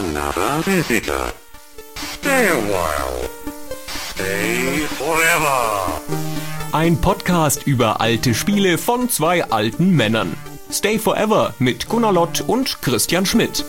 another visitor. Stay a while. Stay forever. Ein Podcast über alte Spiele von zwei alten Männern. Stay Forever mit Gunnar Lott und Christian Schmidt.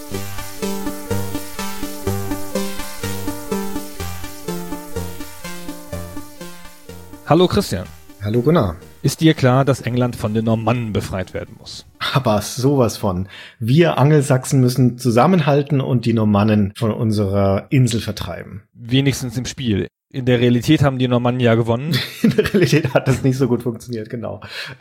Hallo Christian. Hallo Gunnar. Ist dir klar, dass England von den Normannen befreit werden muss? Aber sowas von. Wir Angelsachsen müssen zusammenhalten und die Normannen von unserer Insel vertreiben. Wenigstens im Spiel. In der Realität haben die Normannen ja gewonnen. In der Realität hat das nicht so gut funktioniert, genau.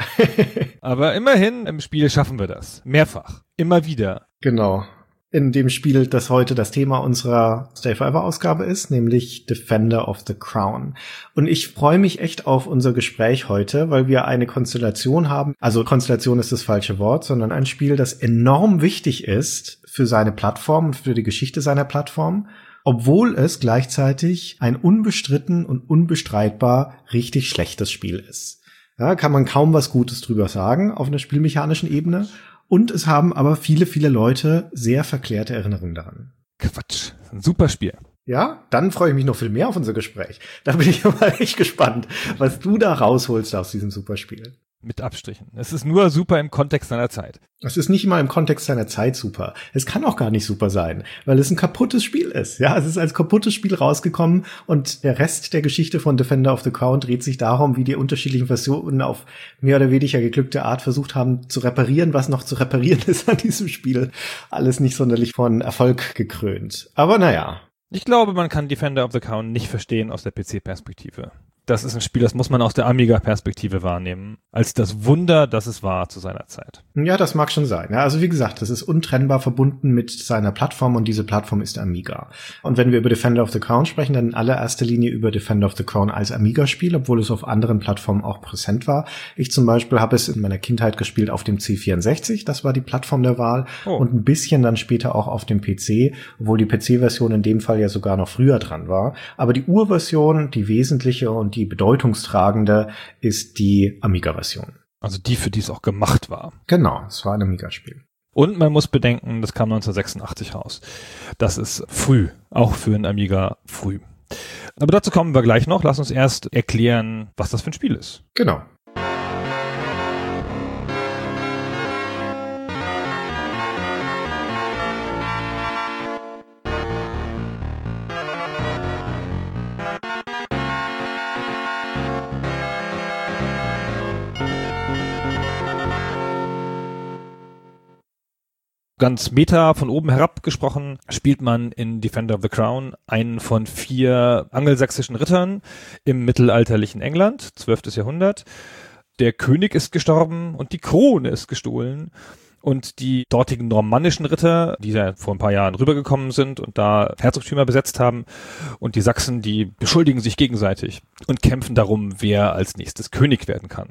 Aber immerhin, im Spiel schaffen wir das. Mehrfach. Immer wieder. Genau. In dem Spiel, das heute das Thema unserer Stay Forever Ausgabe ist, nämlich Defender of the Crown. Und ich freue mich echt auf unser Gespräch heute, weil wir eine Konstellation haben. Also Konstellation ist das falsche Wort, sondern ein Spiel, das enorm wichtig ist für seine Plattform und für die Geschichte seiner Plattform, obwohl es gleichzeitig ein unbestritten und unbestreitbar richtig schlechtes Spiel ist. Ja, kann man kaum was Gutes drüber sagen auf einer spielmechanischen Ebene. Und es haben aber viele, viele Leute sehr verklärte Erinnerungen daran. Quatsch. Ein super Spiel. Ja, dann freue ich mich noch viel mehr auf unser Gespräch. Da bin ich mal echt gespannt, was du da rausholst aus diesem Superspiel. Mit Abstrichen. Es ist nur super im Kontext seiner Zeit. Es ist nicht immer im Kontext seiner Zeit super. Es kann auch gar nicht super sein, weil es ein kaputtes Spiel ist. Ja, es ist als kaputtes Spiel rausgekommen und der Rest der Geschichte von Defender of the Crown dreht sich darum, wie die unterschiedlichen Versionen auf mehr oder weniger geglückte Art versucht haben zu reparieren, was noch zu reparieren ist an diesem Spiel. Alles nicht sonderlich von Erfolg gekrönt. Aber naja. Ich glaube, man kann Defender of the Crown nicht verstehen aus der PC-Perspektive. Das ist ein Spiel, das muss man aus der Amiga-Perspektive wahrnehmen, als das Wunder, das es war zu seiner Zeit. Ja, das mag schon sein. Ja, also wie gesagt, das ist untrennbar verbunden mit seiner Plattform und diese Plattform ist Amiga. Und wenn wir über Defender of the Crown sprechen, dann in allererster Linie über Defender of the Crown als Amiga-Spiel, obwohl es auf anderen Plattformen auch präsent war. Ich zum Beispiel habe es in meiner Kindheit gespielt auf dem C64, das war die Plattform der Wahl, und ein bisschen dann später auch auf dem PC, obwohl die PC-Version in dem Fall ja sogar noch früher dran war. Aber die Urversion, die wesentliche und die bedeutungstragende ist die Amiga-Version. Also die, für die es auch gemacht war. Genau, es war ein Amiga-Spiel. Und man muss bedenken, das kam 1986 raus. Das ist früh, auch für ein Amiga früh. Aber dazu kommen wir gleich noch. Lass uns erst erklären, was das für ein Spiel ist. Genau. Ganz meta von oben herab gesprochen, spielt man in Defender of the Crown einen von 4 angelsächsischen Rittern im mittelalterlichen England, 12. Jahrhundert. Der König ist gestorben und die Krone ist gestohlen. Und die dortigen normannischen Ritter, die da vor ein paar Jahren rübergekommen sind und da Herzogtümer besetzt haben, und die Sachsen, die beschuldigen sich gegenseitig und kämpfen darum, wer als nächstes König werden kann.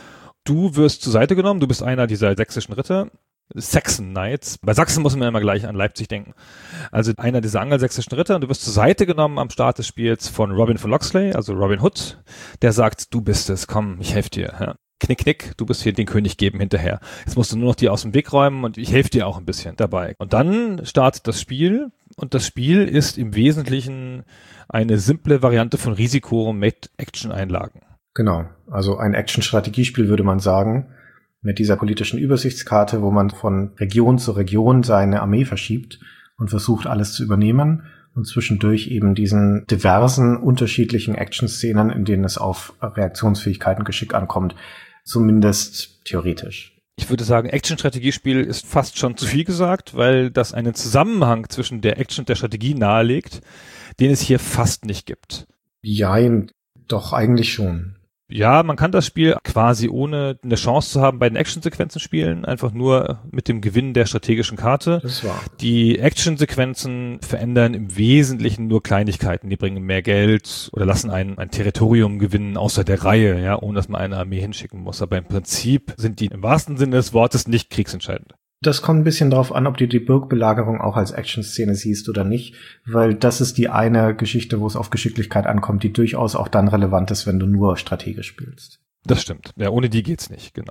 Du wirst zur Seite genommen, du bist einer dieser sächsischen Ritter. Saxon Knights. Bei Sachsen muss man immer gleich an Leipzig denken. Also einer dieser angelsächsischen Ritter, und du wirst zur Seite genommen am Start des Spiels von Robin von Locksley, also Robin Hood, der sagt, du bist es, komm, ich helfe dir. Ja. Knick, knick, du bist hier den König geben hinterher. Jetzt musst du nur noch die aus dem Weg räumen und ich helfe dir auch ein bisschen dabei. Und dann startet das Spiel, und das Spiel ist im Wesentlichen eine simple Variante von Risiko mit Action-Einlagen. Genau, also ein Action-Strategiespiel würde man sagen, mit dieser politischen Übersichtskarte, wo man von Region zu Region seine Armee verschiebt und versucht, alles zu übernehmen, und zwischendurch eben diesen diversen, unterschiedlichen Action-Szenen, in denen es auf Reaktionsfähigkeit und Geschick ankommt, zumindest theoretisch. Ich würde sagen, Action-Strategiespiel ist fast schon zu viel gesagt, weil das einen Zusammenhang zwischen der Action und der Strategie nahelegt, den es hier fast nicht gibt. Jein, doch eigentlich schon. Ja, man kann das Spiel quasi ohne eine Chance zu haben bei den Actionsequenzen spielen, einfach nur mit dem Gewinn der strategischen Karte. Das war. Die Actionsequenzen verändern im Wesentlichen nur Kleinigkeiten. Die bringen mehr Geld oder lassen ein Territorium gewinnen außer der Reihe, ja, ohne dass man eine Armee hinschicken muss. Aber im Prinzip sind die im wahrsten Sinne des Wortes nicht kriegsentscheidend. Das kommt ein bisschen darauf an, ob du die Burgbelagerung auch als Action-Szene siehst oder nicht, weil das ist die eine Geschichte, wo es auf Geschicklichkeit ankommt, die durchaus auch dann relevant ist, wenn du nur strategisch spielst. Das stimmt. Ja, ohne die geht's nicht, genau.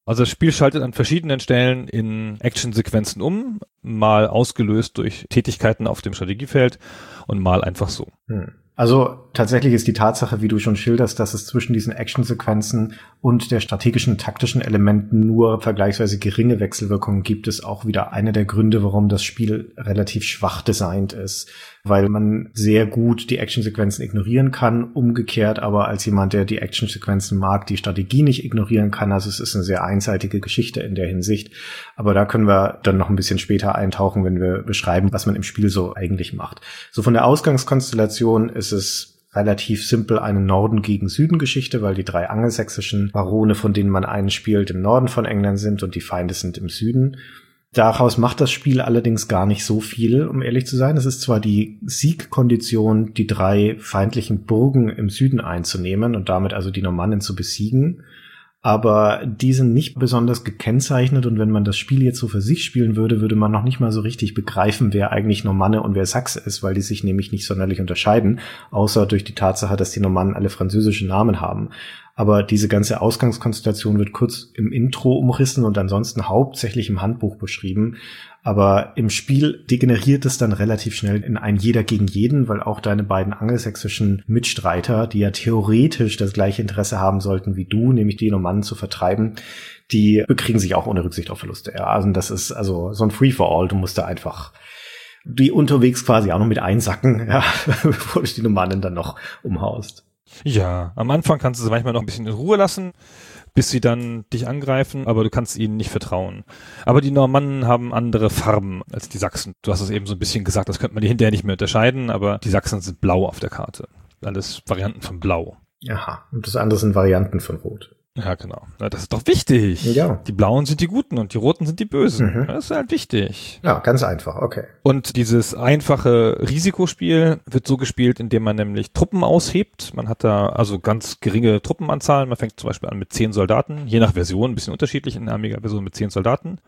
Also das Spiel schaltet an verschiedenen Stellen in Actionsequenzen um, mal ausgelöst durch Tätigkeiten auf dem Strategiefeld und mal einfach so. Also tatsächlich ist die Tatsache, wie du schon schilderst, dass es zwischen diesen Actionsequenzen und der strategischen, taktischen Elementen nur vergleichsweise geringe Wechselwirkungen gibt, ist auch wieder einer der Gründe, warum das Spiel relativ schwach designt ist, weil man sehr gut die Actionsequenzen ignorieren kann, umgekehrt aber als jemand, der die Actionsequenzen mag, die Strategie nicht ignorieren kann. Also es ist eine sehr einseitige Geschichte in der Hinsicht, aber da können wir dann noch ein bisschen später eintauchen, wenn wir beschreiben, was man im Spiel so eigentlich macht. So von der Ausgangskonstellation ist es relativ simpel eine Norden gegen Süden Geschichte, weil die 3 angelsächsischen Barone, von denen man einen spielt, im Norden von England sind und die Feinde sind im Süden. Daraus macht das Spiel allerdings gar nicht so viel, um ehrlich zu sein. Es ist zwar die Siegkondition, die 3 feindlichen Burgen im Süden einzunehmen und damit also die Normannen zu besiegen, aber die sind nicht besonders gekennzeichnet und wenn man das Spiel jetzt so für sich spielen würde, würde man noch nicht mal so richtig begreifen, wer eigentlich Normanne und wer Sachse ist, weil die sich nämlich nicht sonderlich unterscheiden, außer durch die Tatsache, dass die Normannen alle französische Namen haben. Aber diese ganze Ausgangskonstellation wird kurz im Intro umrissen und ansonsten hauptsächlich im Handbuch beschrieben. Aber im Spiel degeneriert es dann relativ schnell in ein Jeder gegen jeden, weil auch deine beiden angelsächsischen Mitstreiter, die ja theoretisch das gleiche Interesse haben sollten wie du, nämlich die Normannen zu vertreiben, die bekriegen sich auch ohne Rücksicht auf Verluste. Ja, also das ist also so ein Free-for-all. Du musst da einfach die unterwegs quasi auch noch mit einsacken, ja, bevor du die Normannen dann noch umhaust. Ja, am Anfang kannst du sie manchmal noch ein bisschen in Ruhe lassen, bis sie dann dich angreifen, aber du kannst ihnen nicht vertrauen. Aber die Normannen haben andere Farben als die Sachsen. Du hast es eben so ein bisschen gesagt, das könnte man die hinterher nicht mehr unterscheiden, aber die Sachsen sind blau auf der Karte. Alles Varianten von Blau. Aha, und das andere sind Varianten von Rot. Ja, genau. Na, das ist doch wichtig. Ja. Die Blauen sind die Guten und die Roten sind die Bösen. Das ist halt wichtig. Ja, ganz einfach, okay. Und dieses einfache Risikospiel wird so gespielt, indem man nämlich Truppen aushebt. Man hat da also ganz geringe Truppenanzahlen. Man fängt zum Beispiel an mit 10 Soldaten, je nach Version, ein bisschen unterschiedlich in der Amiga-Version mit 10 Soldaten.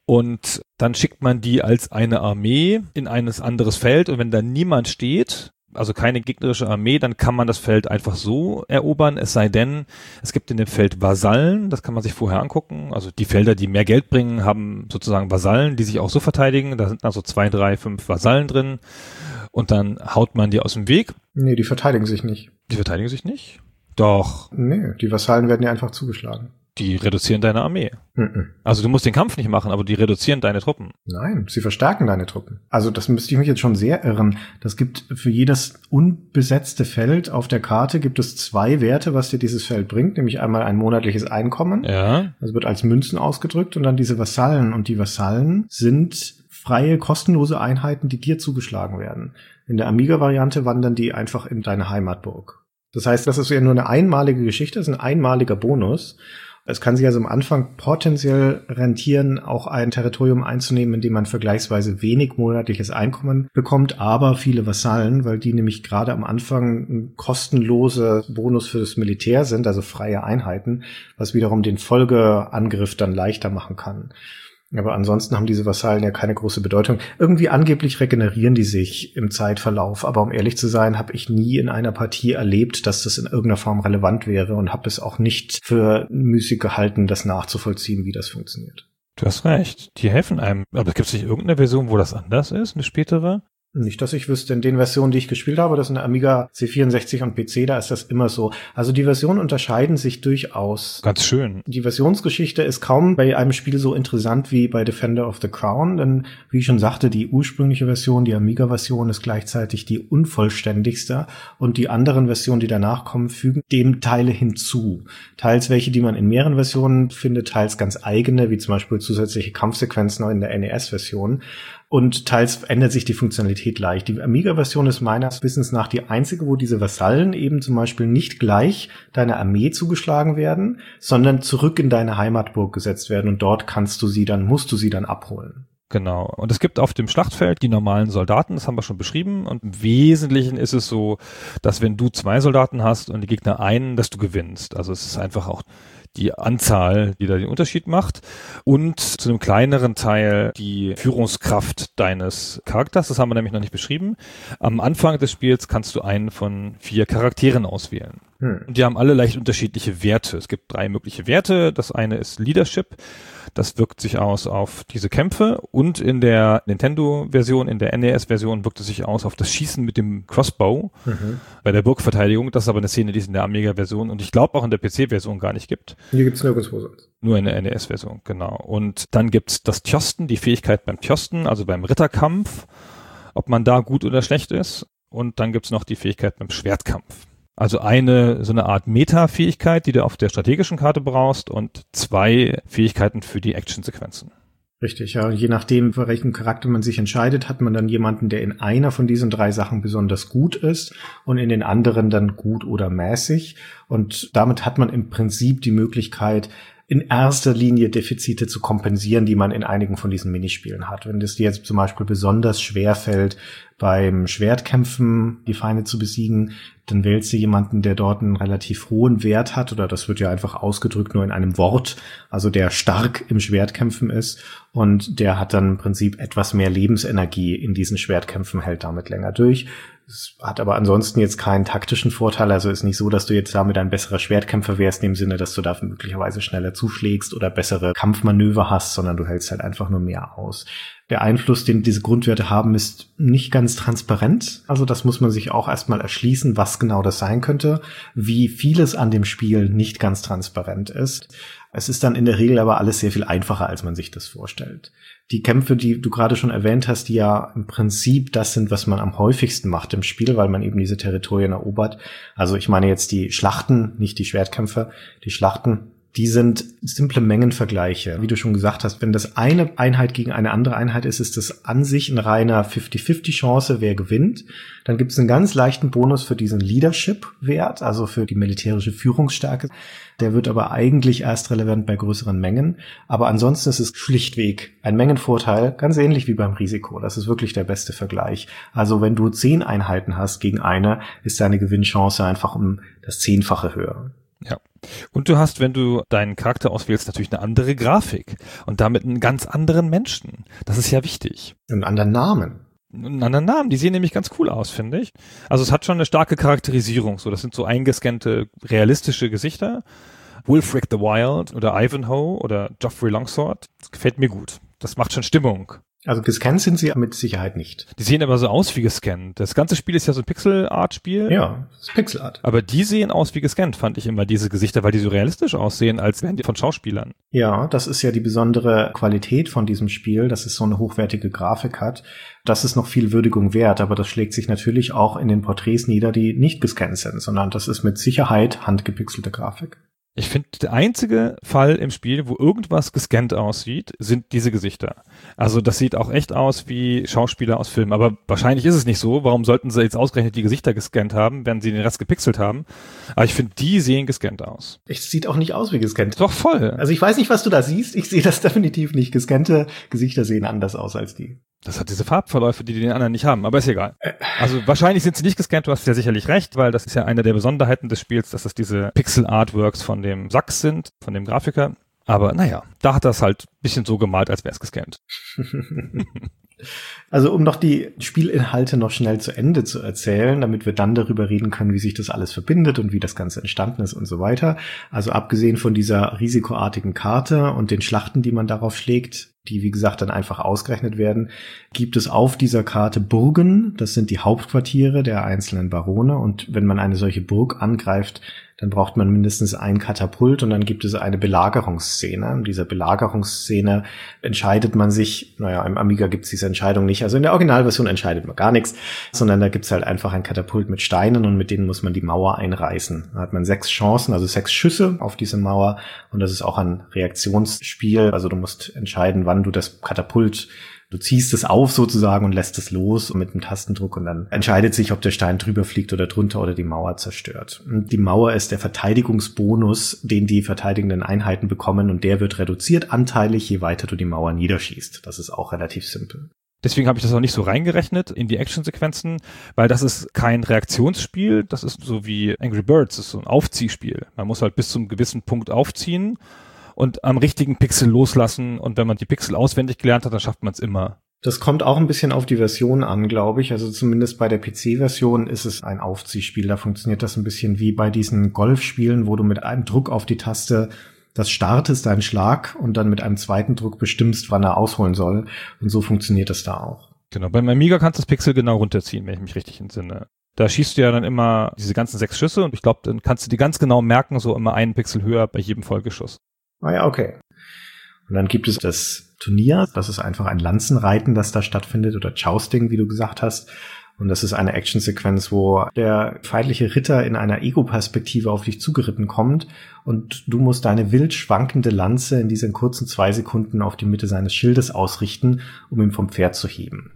Und dann schickt man die als eine Armee in ein anderes Feld und wenn da niemand steht, also keine gegnerische Armee, dann kann man das Feld einfach so erobern, es sei denn, es gibt in dem Feld Vasallen, das kann man sich vorher angucken, also die Felder, die mehr Geld bringen, haben sozusagen Vasallen, die sich auch so verteidigen, da sind also 2, 3, 5 Vasallen drin und dann haut man die aus dem Weg. Nee, die verteidigen sich nicht. Die verteidigen sich nicht? Doch. Nee, die Vasallen werden ja einfach zugeschlagen. Die reduzieren deine Armee. Also du musst den Kampf nicht machen, aber die reduzieren deine Truppen. Nein, sie verstärken deine Truppen. Also das müsste ich mich jetzt schon sehr irren. Das gibt für jedes unbesetzte Feld auf der Karte gibt es 2 Werte, was dir dieses Feld bringt, nämlich einmal ein monatliches Einkommen. Ja. Das wird als Münzen ausgedrückt und dann diese Vasallen. Und die Vasallen sind freie, kostenlose Einheiten, die dir zugeschlagen werden. In der Amiga-Variante wandern die einfach in deine Heimatburg. Das heißt, das ist ja nur eine einmalige Geschichte, das ist ein einmaliger Bonus. Es kann sich also am Anfang potenziell rentieren, auch ein Territorium einzunehmen, in dem man vergleichsweise wenig monatliches Einkommen bekommt, aber viele Vasallen, weil die nämlich gerade am Anfang ein kostenloser Bonus für das Militär sind, also freie Einheiten, was wiederum den Folgeangriff dann leichter machen kann. Aber ansonsten haben diese Vasallen ja keine große Bedeutung. Irgendwie angeblich regenerieren die sich im Zeitverlauf, aber um ehrlich zu sein, habe ich nie in einer Partie erlebt, dass das in irgendeiner Form relevant wäre und habe es auch nicht für müßig gehalten, das nachzuvollziehen, wie das funktioniert. Du hast recht, die helfen einem. Aber gibt es nicht irgendeine Version, wo das anders ist, eine spätere? Nicht, dass ich wüsste. In den Versionen, die ich gespielt habe, das sind Amiga C64 und PC, da ist das immer so. Also die Versionen unterscheiden sich durchaus. Ganz schön. Die Versionsgeschichte ist kaum bei einem Spiel so interessant wie bei Defender of the Crown, denn wie ich schon sagte, die ursprüngliche Version, die Amiga-Version, ist gleichzeitig die unvollständigste und die anderen Versionen, die danach kommen, fügen dem Teile hinzu. Teils welche, die man in mehreren Versionen findet, teils ganz eigene, wie zum Beispiel zusätzliche Kampfsequenzen in der NES-Version. Und teils ändert sich die Funktionalität leicht. Die Amiga-Version ist meines Wissens nach die einzige, wo diese Vasallen eben zum Beispiel nicht gleich deiner Armee zugeschlagen werden, sondern zurück in deine Heimatburg gesetzt werden und dort musst du sie dann abholen. Genau. Und es gibt auf dem Schlachtfeld die normalen Soldaten, das haben wir schon beschrieben. Und im Wesentlichen ist es so, dass wenn du 2 Soldaten hast und die Gegner einen, dass du gewinnst. Also es ist einfach auch die Anzahl, die da den Unterschied macht und zu einem kleineren Teil die Führungskraft deines Charakters. Das haben wir nämlich noch nicht beschrieben. Am Anfang des Spiels kannst du einen von 4 Charakteren auswählen. Und die haben alle leicht unterschiedliche Werte. Es gibt 3 mögliche Werte. Das eine ist Leadership. Das wirkt sich aus auf diese Kämpfe. Und in der Nintendo-Version, in der NES-Version wirkt es sich aus auf das Schießen mit dem Crossbow bei der Burgverteidigung. Das ist aber eine Szene, die es in der Amiga-Version und ich glaube auch in der PC-Version gar nicht gibt. Hier gibt's nirgendwo sonst. Nur in der NES-Version, genau. Und dann gibt's das Tjosten, die Fähigkeit beim Tjosten, also beim Ritterkampf, ob man da gut oder schlecht ist. Und dann gibt's noch die Fähigkeit beim Schwertkampf. Also so eine Art Meta-Fähigkeit, die du auf der strategischen Karte brauchst und 2 Fähigkeiten für die Action-Sequenzen. Richtig, ja. Je nachdem, für welchen Charakter man sich entscheidet, hat man dann jemanden, der in einer von diesen 3 Sachen besonders gut ist und in den anderen dann gut oder mäßig. Und damit hat man im Prinzip die Möglichkeit, in erster Linie Defizite zu kompensieren, die man in einigen von diesen Minispielen hat. Wenn es dir jetzt zum Beispiel besonders schwer fällt, beim Schwertkämpfen die Feinde zu besiegen, dann wählst du jemanden, der dort einen relativ hohen Wert hat, oder das wird ja einfach ausgedrückt nur in einem Wort, also der stark im Schwertkämpfen ist und der hat dann im Prinzip etwas mehr Lebensenergie in diesen Schwertkämpfen, hält damit länger durch. Es hat aber ansonsten jetzt keinen taktischen Vorteil, also ist nicht so, dass du jetzt damit ein besserer Schwertkämpfer wärst, in dem Sinne, dass du dafür möglicherweise schneller zuschlägst oder bessere Kampfmanöver hast, sondern du hältst halt einfach nur mehr aus. Der Einfluss, den diese Grundwerte haben, ist nicht ganz transparent. Also das muss man sich auch erstmal erschließen, was genau das sein könnte, wie vieles an dem Spiel nicht ganz transparent ist. Es ist dann in der Regel aber alles sehr viel einfacher, als man sich das vorstellt. Die Kämpfe, die du gerade schon erwähnt hast, die ja im Prinzip das sind, was man am häufigsten macht im Spiel, weil man eben diese Territorien erobert. Also ich meine jetzt die Schlachten, nicht die Schwertkämpfe, die Schlachten. Die sind simple Mengenvergleiche. Wie du schon gesagt hast, wenn das eine Einheit gegen eine andere Einheit ist, ist das an sich ein reiner 50-50 Chance, wer gewinnt. Dann gibt es einen ganz leichten Bonus für diesen Leadership-Wert, also für die militärische Führungsstärke. Der wird aber eigentlich erst relevant bei größeren Mengen. Aber ansonsten ist es schlichtweg ein Mengenvorteil, ganz ähnlich wie beim Risiko. Das ist wirklich der beste Vergleich. Also wenn du 10 Einheiten hast gegen eine, ist deine Gewinnchance einfach um das 10-fache höher. Ja. Und du hast, wenn du deinen Charakter auswählst, natürlich eine andere Grafik und damit einen ganz anderen Menschen. Das ist ja wichtig. Einen anderen Namen. Einen anderen Namen. Die sehen nämlich ganz cool aus, finde ich. Also es hat schon eine starke Charakterisierung. So, das sind so eingescannte, realistische Gesichter. Wulfric the Wild oder Ivanhoe oder Joffrey Longsword. Das gefällt mir gut. Das macht schon Stimmung. Also gescannt sind sie mit Sicherheit nicht. Die sehen aber so aus wie gescannt. Das ganze Spiel ist ja so ein Pixel-Art-Spiel. Ja, das ist Pixel-Art. Aber die sehen aus wie gescannt, fand ich immer, diese Gesichter, weil die so realistisch aussehen, als wären die von Schauspielern. Ja, das ist ja die besondere Qualität von diesem Spiel, dass es so eine hochwertige Grafik hat. Das ist noch viel Würdigung wert, aber das schlägt sich natürlich auch in den Porträts nieder, die nicht gescannt sind, sondern das ist mit Sicherheit handgepixelte Grafik. Ich finde, der einzige Fall im Spiel, wo irgendwas gescannt aussieht, sind diese Gesichter. Also das sieht auch echt aus wie Schauspieler aus Filmen. Aber wahrscheinlich ist es nicht so. Warum sollten sie jetzt ausgerechnet die Gesichter gescannt haben, wenn sie den Rest gepixelt haben? Aber ich finde, die sehen gescannt aus. Es sieht auch nicht aus wie gescannt. Doch voll. Also ich weiß nicht, was du da siehst. Ich sehe das definitiv nicht. Gescannte Gesichter sehen anders aus als die. Das hat diese Farbverläufe, die den anderen nicht haben, aber ist egal. Also wahrscheinlich sind sie nicht gescannt, du hast ja sicherlich recht, weil das ist ja eine der Besonderheiten des Spiels, dass das diese Pixel-Artworks von dem Sachs sind, von dem Grafiker. Aber naja, da hat er es halt ein bisschen so gemalt, als wäre es gescannt. Also um noch die Spielinhalte noch schnell zu Ende zu erzählen, damit wir dann darüber reden können, wie sich das alles verbindet und wie das Ganze entstanden ist und so weiter. Also abgesehen von dieser risikoartigen Karte und den Schlachten, die man darauf schlägt, die wie gesagt dann einfach ausgerechnet werden, gibt es auf dieser Karte Burgen. Das sind die Hauptquartiere der einzelnen Barone. Und wenn man eine solche Burg angreift, dann braucht man mindestens ein Katapult und dann gibt es eine Belagerungsszene. In dieser Belagerungsszene entscheidet man sich, naja, im Amiga gibt es diese Entscheidung nicht, also in der Originalversion entscheidet man gar nichts, sondern da gibt es halt einfach ein Katapult mit Steinen und mit denen muss man die Mauer einreißen. Da hat man 6 Chancen, also 6 Schüsse auf diese Mauer und das ist auch ein Reaktionsspiel, also du musst entscheiden, wann du das Katapult, du ziehst es auf sozusagen und lässt es los mit einem Tastendruck und dann entscheidet sich, ob der Stein drüber fliegt oder drunter oder die Mauer zerstört. Und die Mauer ist der Verteidigungsbonus, den die verteidigenden Einheiten bekommen und der wird reduziert anteilig, je weiter du die Mauer niederschießt. Das ist auch relativ simpel. Deswegen habe ich das auch nicht so reingerechnet in die Actionsequenzen, weil das ist kein Reaktionsspiel, das ist so wie Angry Birds, das ist so ein Aufziehspiel. Man muss halt bis zum gewissen Punkt aufziehen und am richtigen Pixel loslassen und wenn man die Pixel auswendig gelernt hat, dann schafft man es immer. Das kommt auch ein bisschen auf die Version an, glaube ich. Also zumindest bei der PC-Version ist es ein Aufziehspiel. Da funktioniert das ein bisschen wie bei diesen Golfspielen, wo du mit einem Druck auf die Taste das startest, deinen Schlag, und dann mit einem zweiten Druck bestimmst, wann er ausholen soll. Und so funktioniert das da auch. Genau, beim Amiga kannst du das Pixel genau runterziehen, wenn ich mich richtig entsinne. Da schießt du ja dann immer diese ganzen 6 Schüsse und ich glaube, dann kannst du die ganz genau merken, so immer einen Pixel höher bei jedem Folgeschuss. Ah ja, okay. Und dann gibt es das Turnier, das ist einfach ein Lanzenreiten, das da stattfindet, oder Jousting, wie du gesagt hast. Und das ist eine Actionsequenz, wo der feindliche Ritter in einer Ego-Perspektive auf dich zugeritten kommt und du musst deine wild schwankende Lanze in diesen kurzen 2 Sekunden auf die Mitte seines Schildes ausrichten, um ihn vom Pferd zu heben.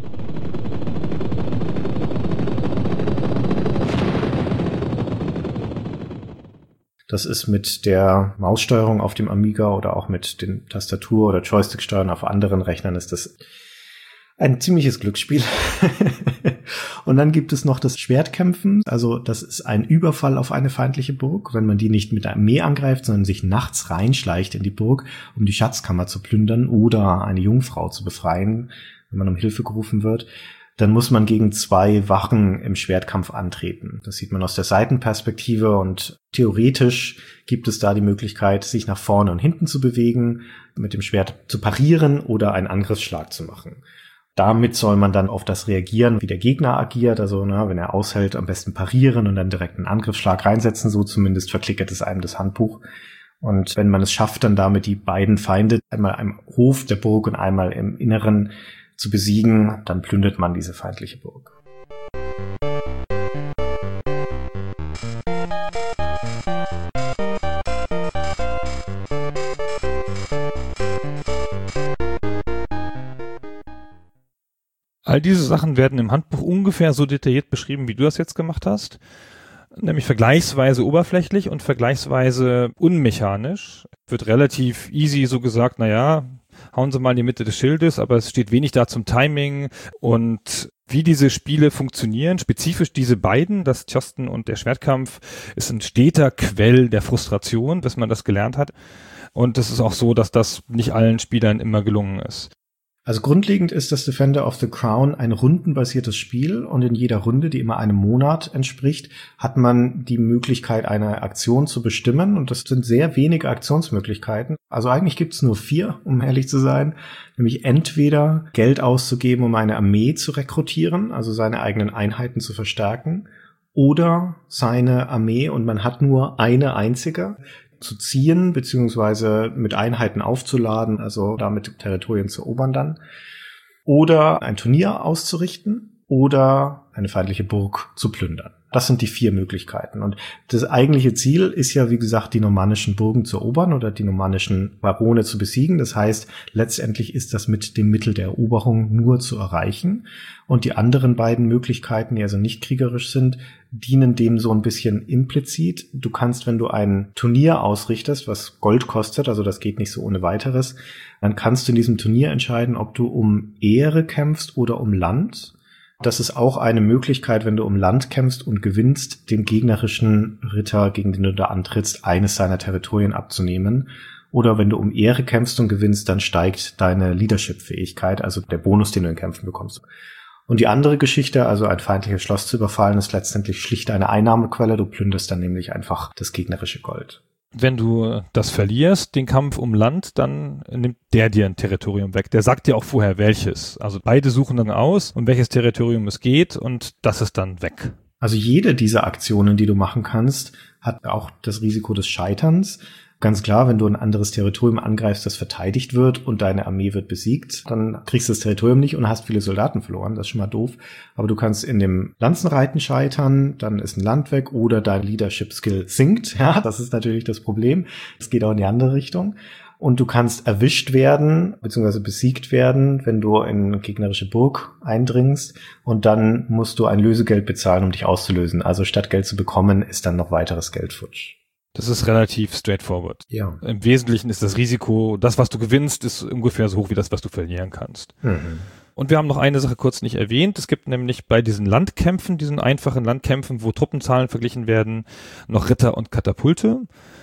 Das ist mit der Maussteuerung auf dem Amiga oder auch mit den Tastatur- oder Joystick-Steuern auf anderen Rechnern ist das ein ziemliches Glücksspiel. Und dann gibt es noch das Schwertkämpfen. Also das ist ein Überfall auf eine feindliche Burg, wenn man die nicht mit einer Armee angreift, sondern sich nachts reinschleicht in die Burg, um die Schatzkammer zu plündern oder eine Jungfrau zu befreien, wenn man um Hilfe gerufen wird. Dann muss man gegen 2 Wachen im Schwertkampf antreten. Das sieht man aus der Seitenperspektive und theoretisch gibt es da die Möglichkeit, sich nach vorne und hinten zu bewegen, mit dem Schwert zu parieren oder einen Angriffsschlag zu machen. Damit soll man dann auf das reagieren, wie der Gegner agiert. Also wenn er aushält, am besten parieren und dann direkt einen Angriffsschlag reinsetzen. So zumindest verklickert es einem das Handbuch. Und wenn man es schafft, dann damit die beiden Feinde, einmal am Hof der Burg und einmal im Inneren, zu besiegen, dann plündert man diese feindliche Burg. All diese Sachen werden im Handbuch ungefähr so detailliert beschrieben, wie du das jetzt gemacht hast. Nämlich vergleichsweise oberflächlich und vergleichsweise unmechanisch. Wird relativ easy so gesagt, hauen Sie mal in die Mitte des Schildes, aber es steht wenig da zum Timing und wie diese Spiele funktionieren. Spezifisch diese beiden, das Jousting und der Schwertkampf, ist ein steter Quell der Frustration, bis man das gelernt hat. Und es ist auch so, dass das nicht allen Spielern immer gelungen ist. Also grundlegend ist das Defender of the Crown ein rundenbasiertes Spiel und in jeder Runde, die immer einem Monat entspricht, hat man die Möglichkeit, eine Aktion zu bestimmen, und das sind sehr wenige Aktionsmöglichkeiten. Also eigentlich gibt es nur 4, um ehrlich zu sein, nämlich entweder Geld auszugeben, um eine Armee zu rekrutieren, also seine eigenen Einheiten zu verstärken, oder seine Armee, und man hat nur eine einzige, zu ziehen, beziehungsweise mit Einheiten aufzuladen, also damit Territorien zu erobern dann. Oder ein Turnier auszurichten oder eine feindliche Burg zu plündern. Das sind die 4 Möglichkeiten. Und das eigentliche Ziel ist ja, wie gesagt, die normannischen Burgen zu erobern oder die normannischen Barone zu besiegen. Das heißt, letztendlich ist das mit dem Mittel der Eroberung nur zu erreichen. Und die anderen beiden Möglichkeiten, die also nicht kriegerisch sind, dienen dem so ein bisschen implizit. Du kannst, wenn du ein Turnier ausrichtest, was Gold kostet, also das geht nicht so ohne weiteres, dann kannst du in diesem Turnier entscheiden, ob du um Ehre kämpfst oder um Land. Das ist auch eine Möglichkeit, wenn du um Land kämpfst und gewinnst, dem gegnerischen Ritter, gegen den du da antrittst, eines seiner Territorien abzunehmen. Oder wenn du um Ehre kämpfst und gewinnst, dann steigt deine Leadership-Fähigkeit, also der Bonus, den du in Kämpfen bekommst. Und die andere Geschichte, also ein feindliches Schloss zu überfallen, ist letztendlich schlicht eine Einnahmequelle. Du plünderst dann nämlich einfach das gegnerische Gold. Wenn du das verlierst, den Kampf um Land, dann nimmt der dir ein Territorium weg. Der sagt dir auch vorher welches. Also beide suchen dann aus, um welches Territorium es geht, und das ist dann weg. Also jede dieser Aktionen, die du machen kannst, hat auch das Risiko des Scheiterns. Ganz klar, wenn du ein anderes Territorium angreifst, das verteidigt wird und deine Armee wird besiegt, dann kriegst du das Territorium nicht und hast viele Soldaten verloren. Das ist schon mal doof. Aber du kannst in dem Lanzenreiten scheitern, dann ist ein Land weg oder dein Leadership-Skill sinkt. Ja, das ist natürlich das Problem. Es geht auch in die andere Richtung. Und du kannst erwischt werden, beziehungsweise besiegt werden, wenn du in eine gegnerische Burg eindringst. Und dann musst du ein Lösegeld bezahlen, um dich auszulösen. Also statt Geld zu bekommen, ist dann noch weiteres Geld futsch. Das ist relativ straightforward. Ja. Im Wesentlichen ist das Risiko, das, was du gewinnst, ist ungefähr so hoch wie das, was du verlieren kannst. Mhm. Und wir haben noch eine Sache kurz nicht erwähnt. Es gibt nämlich bei diesen Landkämpfen, diesen einfachen Landkämpfen, wo Truppenzahlen verglichen werden, noch Ritter und Katapulte.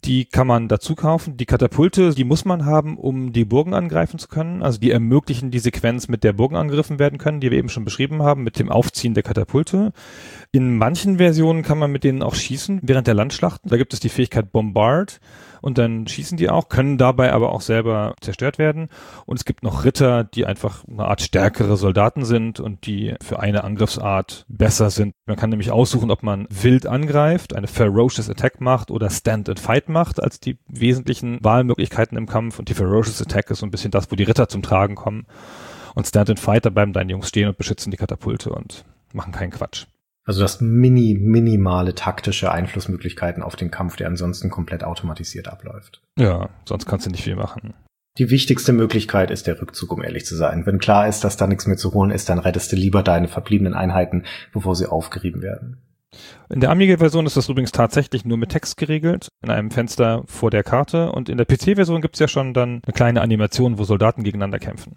Die kann man dazu kaufen. Die Katapulte, die muss man haben, um die Burgen angreifen zu können. Also die ermöglichen die Sequenz, mit der Burgen angegriffen werden können, die wir eben schon beschrieben haben, mit dem Aufziehen der Katapulte. In manchen Versionen kann man mit denen auch schießen während der Landschlachten. Da gibt es die Fähigkeit Bombard und dann schießen die auch, können dabei aber auch selber zerstört werden. Und es gibt noch Ritter, die einfach eine Art stärkere Soldaten sind und die für eine Angriffsart besser sind. Man kann nämlich aussuchen, ob man wild angreift, eine Ferocious Attack macht oder Stand and Fight macht als die wesentlichen Wahlmöglichkeiten im Kampf. Und die Ferocious Attack ist so ein bisschen das, wo die Ritter zum Tragen kommen. Und Stand and Fight, da bleiben deine Jungs stehen und beschützen die Katapulte und machen keinen Quatsch. Also das minimale taktische Einflussmöglichkeiten auf den Kampf, der ansonsten komplett automatisiert abläuft. Ja, sonst kannst du nicht viel machen. Die wichtigste Möglichkeit ist der Rückzug, um ehrlich zu sein. Wenn klar ist, dass da nichts mehr zu holen ist, dann rettest du lieber deine verbliebenen Einheiten, bevor sie aufgerieben werden. In der Amiga-Version ist das übrigens tatsächlich nur mit Text geregelt, in einem Fenster vor der Karte. Und in der PC-Version gibt's ja schon dann eine kleine Animation, wo Soldaten gegeneinander kämpfen.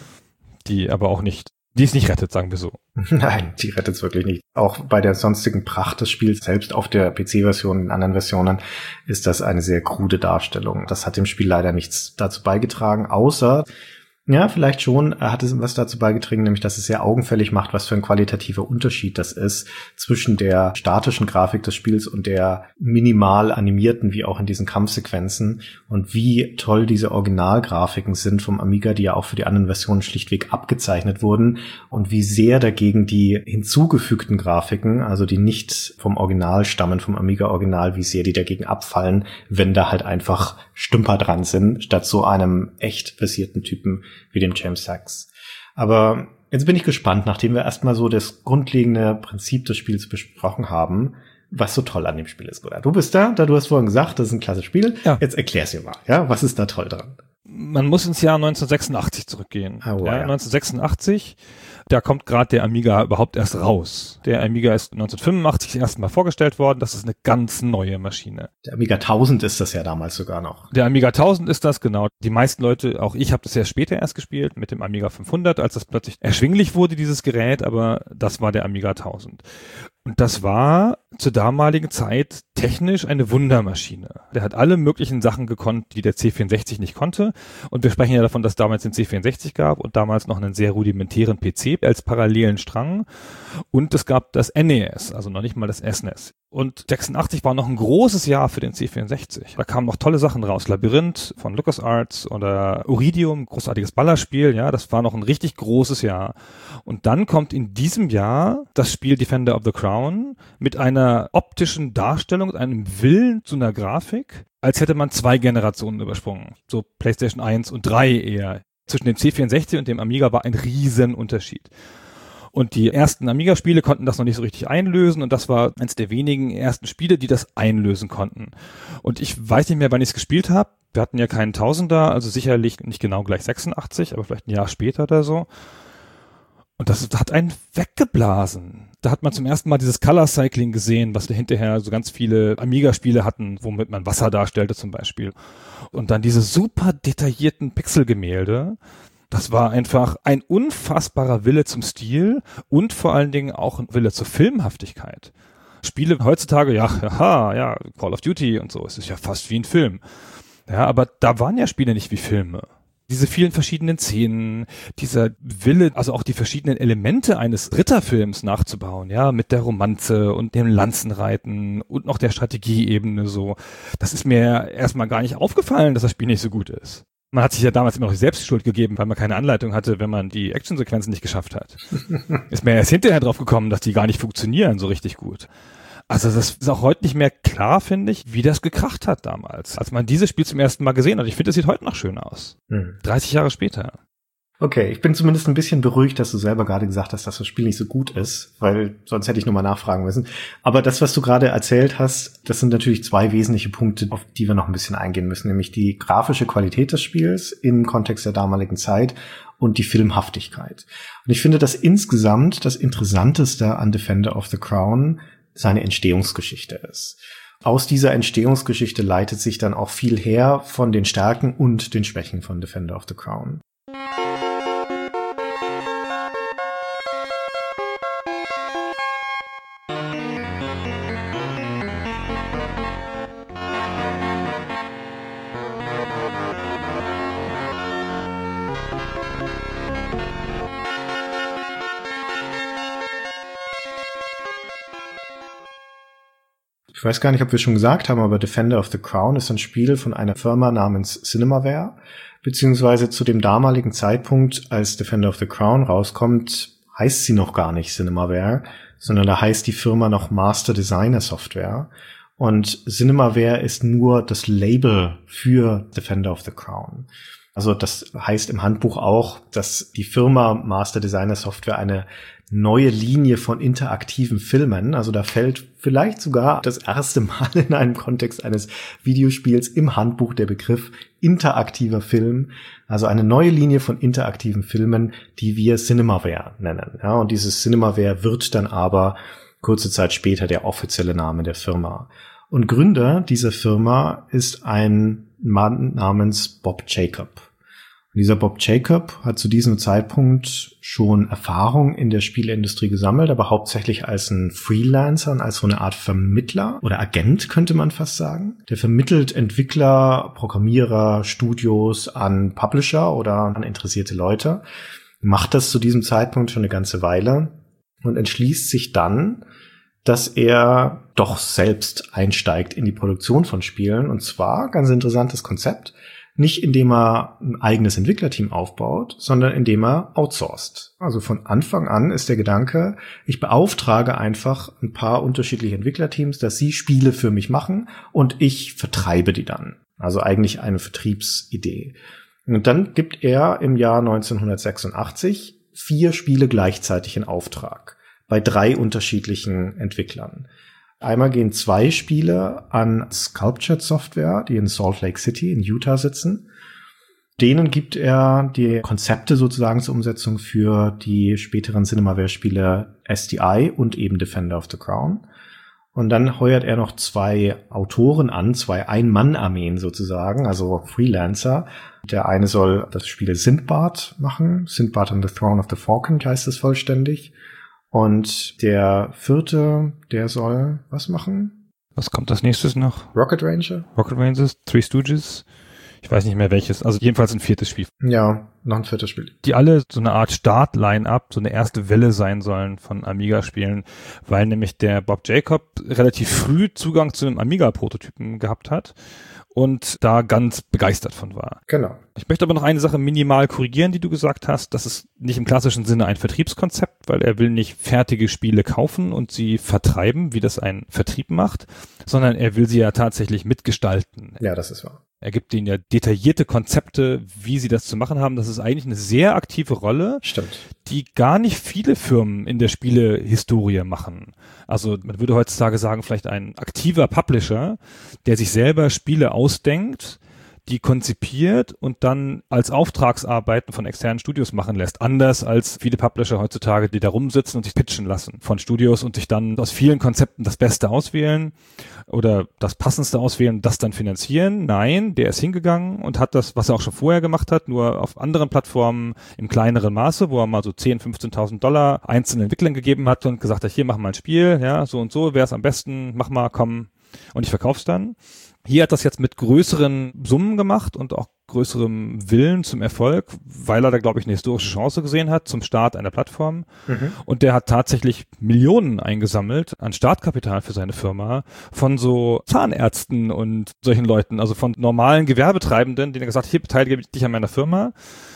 Die aber auch nicht, die es nicht rettet, sagen wir so. Nein, die rettet es wirklich nicht. Auch bei der sonstigen Pracht des Spiels, selbst auf der PC-Version, in anderen Versionen, ist das eine sehr krude Darstellung. Das hat dem Spiel leider nichts dazu beigetragen, außer, ja, vielleicht schon hat es was dazu beigetragen, nämlich, dass es sehr augenfällig macht, was für ein qualitativer Unterschied das ist zwischen der statischen Grafik des Spiels und der minimal animierten, wie auch in diesen Kampfsequenzen, und wie toll diese Originalgrafiken sind vom Amiga, die ja auch für die anderen Versionen schlichtweg abgezeichnet wurden, und wie sehr dagegen die hinzugefügten Grafiken, also die nicht vom Original stammen, vom Amiga-Original, wie sehr die dagegen abfallen, wenn da halt einfach Stümper dran sind, statt so einem echt versierten Typen wie dem James Sachs. Aber jetzt bin ich gespannt, nachdem wir erstmal so das grundlegende Prinzip des Spiels besprochen haben, was so toll an dem Spiel ist. Oder? Du bist da, du hast vorhin gesagt, das ist ein klasse Spiel. Ja. Jetzt erklär's dir mal, ja, was ist da toll dran? Man muss ins Jahr 1986 zurückgehen. Oh, ja. 1986, da kommt gerade der Amiga überhaupt erst raus. Der Amiga ist 1985 erstmal vorgestellt worden. Das ist eine ganz neue Maschine. Der Amiga 1000 ist das ja damals sogar noch. Der Amiga 1000 ist das, genau. Die meisten Leute, auch ich habe das ja später erst gespielt, mit dem Amiga 500, als das plötzlich erschwinglich wurde, dieses Gerät, aber das war der Amiga 1000. Und das war zur damaligen Zeit technisch eine Wundermaschine. Der hat alle möglichen Sachen gekonnt, die der C64 nicht konnte. Und wir sprechen ja davon, dass es damals den C64 gab und damals noch einen sehr rudimentären PC als parallelen Strang. Und es gab das NES, also noch nicht mal das SNES. Und 86 war noch ein großes Jahr für den C64. Da kamen noch tolle Sachen raus. Labyrinth von LucasArts oder Uridium, großartiges Ballerspiel. Ja, das war noch ein richtig großes Jahr. Und dann kommt in diesem Jahr das Spiel Defender of the Crown mit einer optischen Darstellung, einem Willen zu einer Grafik, als hätte man 2 Generationen übersprungen. So PlayStation 1 und 3 eher. Zwischen dem C64 und dem Amiga war ein Riesenunterschied. Und die ersten Amiga-Spiele konnten das noch nicht so richtig einlösen und das war eines der wenigen ersten Spiele, die das einlösen konnten. Und ich weiß nicht mehr, wann ich es gespielt habe. Wir hatten ja keinen Tausender, also sicherlich nicht genau gleich 86, aber vielleicht ein Jahr später oder so. Und das hat einen weggeblasen. Da hat man zum ersten Mal dieses Color Cycling gesehen, was da hinterher so ganz viele Amiga-Spiele hatten, womit man Wasser darstellte zum Beispiel. Und dann diese super detaillierten Pixelgemälde. Das war einfach ein unfassbarer Wille zum Stil und vor allen Dingen auch ein Wille zur Filmhaftigkeit. Spiele heutzutage, ja, Call of Duty und so, es ist ja fast wie ein Film. Ja, aber da waren ja Spiele nicht wie Filme. Diese vielen verschiedenen Szenen, dieser Wille, also auch die verschiedenen Elemente eines Ritterfilms nachzubauen, ja, mit der Romanze und dem Lanzenreiten und noch der Strategieebene so. Das ist mir erstmal gar nicht aufgefallen, dass das Spiel nicht so gut ist. Man hat sich ja damals immer noch selbst Schuld gegeben, weil man keine Anleitung hatte, wenn man die Actionsequenzen nicht geschafft hat. Ist mir erst hinterher drauf gekommen, dass die gar nicht funktionieren so richtig gut. Also das ist auch heute nicht mehr klar, finde ich, wie das gekracht hat damals, als man dieses Spiel zum ersten Mal gesehen hat. Ich finde, es sieht heute noch schön aus. 30 Jahre später. Okay, ich bin zumindest ein bisschen beruhigt, dass du selber gerade gesagt hast, dass das Spiel nicht so gut ist, weil sonst hätte ich nur mal nachfragen müssen. Aber das, was du gerade erzählt hast, das sind natürlich 2 wesentliche Punkte, auf die wir noch ein bisschen eingehen müssen, nämlich die grafische Qualität des Spiels im Kontext der damaligen Zeit und die Filmhaftigkeit. Und ich finde, dass insgesamt das Interessanteste an Defender of the Crown seine Entstehungsgeschichte ist. Aus dieser Entstehungsgeschichte leitet sich dann auch viel her von den Stärken und den Schwächen von Defender of the Crown. Ich weiß gar nicht, ob wir schon gesagt haben, aber Defender of the Crown ist ein Spiel von einer Firma namens Cinemaware, beziehungsweise zu dem damaligen Zeitpunkt, als Defender of the Crown rauskommt, heißt sie noch gar nicht Cinemaware, sondern da heißt die Firma noch Master Designer Software. Und Cinemaware ist nur das Label für Defender of the Crown. Also das heißt im Handbuch auch, dass die Firma Master Designer Software eine neue Linie von interaktiven Filmen, also da fällt vielleicht sogar das erste Mal in einem Kontext eines Videospiels im Handbuch der Begriff interaktiver Film, also eine neue Linie von interaktiven Filmen, die wir Cinemaware nennen. Ja, und dieses Cinemaware wird dann aber kurze Zeit später der offizielle Name der Firma. Und Gründer dieser Firma ist ein Mann namens Bob Jacob. Und dieser Bob Jacob hat zu diesem Zeitpunkt schon Erfahrung in der Spieleindustrie gesammelt, aber hauptsächlich als ein Freelancer und als so eine Art Vermittler oder Agent, könnte man fast sagen. Der vermittelt Entwickler, Programmierer, Studios an Publisher oder an interessierte Leute, macht das zu diesem Zeitpunkt schon eine ganze Weile und entschließt sich dann, dass er doch selbst einsteigt in die Produktion von Spielen. Und zwar, ganz interessantes Konzept, nicht indem er ein eigenes Entwicklerteam aufbaut, sondern indem er outsourced. Also von Anfang an ist der Gedanke, ich beauftrage einfach ein paar unterschiedliche Entwicklerteams, dass sie Spiele für mich machen und ich vertreibe die dann. Also eigentlich eine Vertriebsidee. Und dann gibt er im Jahr 1986 4 Spiele gleichzeitig in Auftrag bei 3 unterschiedlichen Entwicklern. Einmal gehen 2 Spiele an Sculptured Software, die in Salt Lake City in Utah sitzen. Denen gibt er die Konzepte sozusagen zur Umsetzung für die späteren Cinemaware-Spiele SDI und eben Defender of the Crown. Und dann heuert er noch 2 Autoren an, 2 Ein-Mann-Armeen sozusagen, also Freelancer. Der eine soll das Spiel Sindbad machen, Sindbad and the Throne of the Falcon heißt es vollständig. Und der 4., der soll was machen? Was kommt als nächstes noch? Rocket Ranger? Rocket Rangers, Three Stooges. Ich weiß nicht mehr welches. Also jedenfalls ein 4. Spiel. Ja, noch ein 4. Spiel. Die alle so eine Art Start-Line-Up, so eine erste Welle sein sollen von Amiga-Spielen, weil nämlich der Bob Jacob relativ früh Zugang zu einem Amiga-Prototypen gehabt hat und da ganz begeistert von war. Genau. Ich möchte aber noch eine Sache minimal korrigieren, die du gesagt hast. Das ist nicht im klassischen Sinne ein Vertriebskonzept, weil er will nicht fertige Spiele kaufen und sie vertreiben, wie das ein Vertrieb macht, sondern er will sie ja tatsächlich mitgestalten. Ja, das ist wahr. Er gibt ihnen ja detaillierte Konzepte, wie sie das zu machen haben. Das ist eigentlich eine sehr aktive Rolle, Stimmt, die gar nicht viele Firmen in der Spielehistorie machen. Also man würde heutzutage sagen, vielleicht ein aktiver Publisher, der sich selber Spiele ausdenkt, die konzipiert und dann als Auftragsarbeiten von externen Studios machen lässt. Anders als viele Publisher heutzutage, die da rumsitzen und sich pitchen lassen von Studios und sich dann aus vielen Konzepten das Beste auswählen oder das Passendste auswählen, das dann finanzieren. Nein, der ist hingegangen und hat das, was er auch schon vorher gemacht hat, nur auf anderen Plattformen im kleineren Maße, wo er mal so 10.000, 15.000 Dollar einzelnen Entwicklern gegeben hat und gesagt hat, hier, mach mal ein Spiel, ja, so und so, wäre es am besten, mach mal, komm, und ich verkauf's dann. Hier hat das jetzt mit größeren Summen gemacht und auch größerem Willen zum Erfolg, weil er da, glaube ich, eine historische Chance gesehen hat zum Start einer Plattform. Und der hat tatsächlich Millionen eingesammelt an Startkapital für seine Firma von so Zahnärzten und solchen Leuten, also von normalen Gewerbetreibenden, denen er gesagt hat, hier beteilige dich an meiner Firma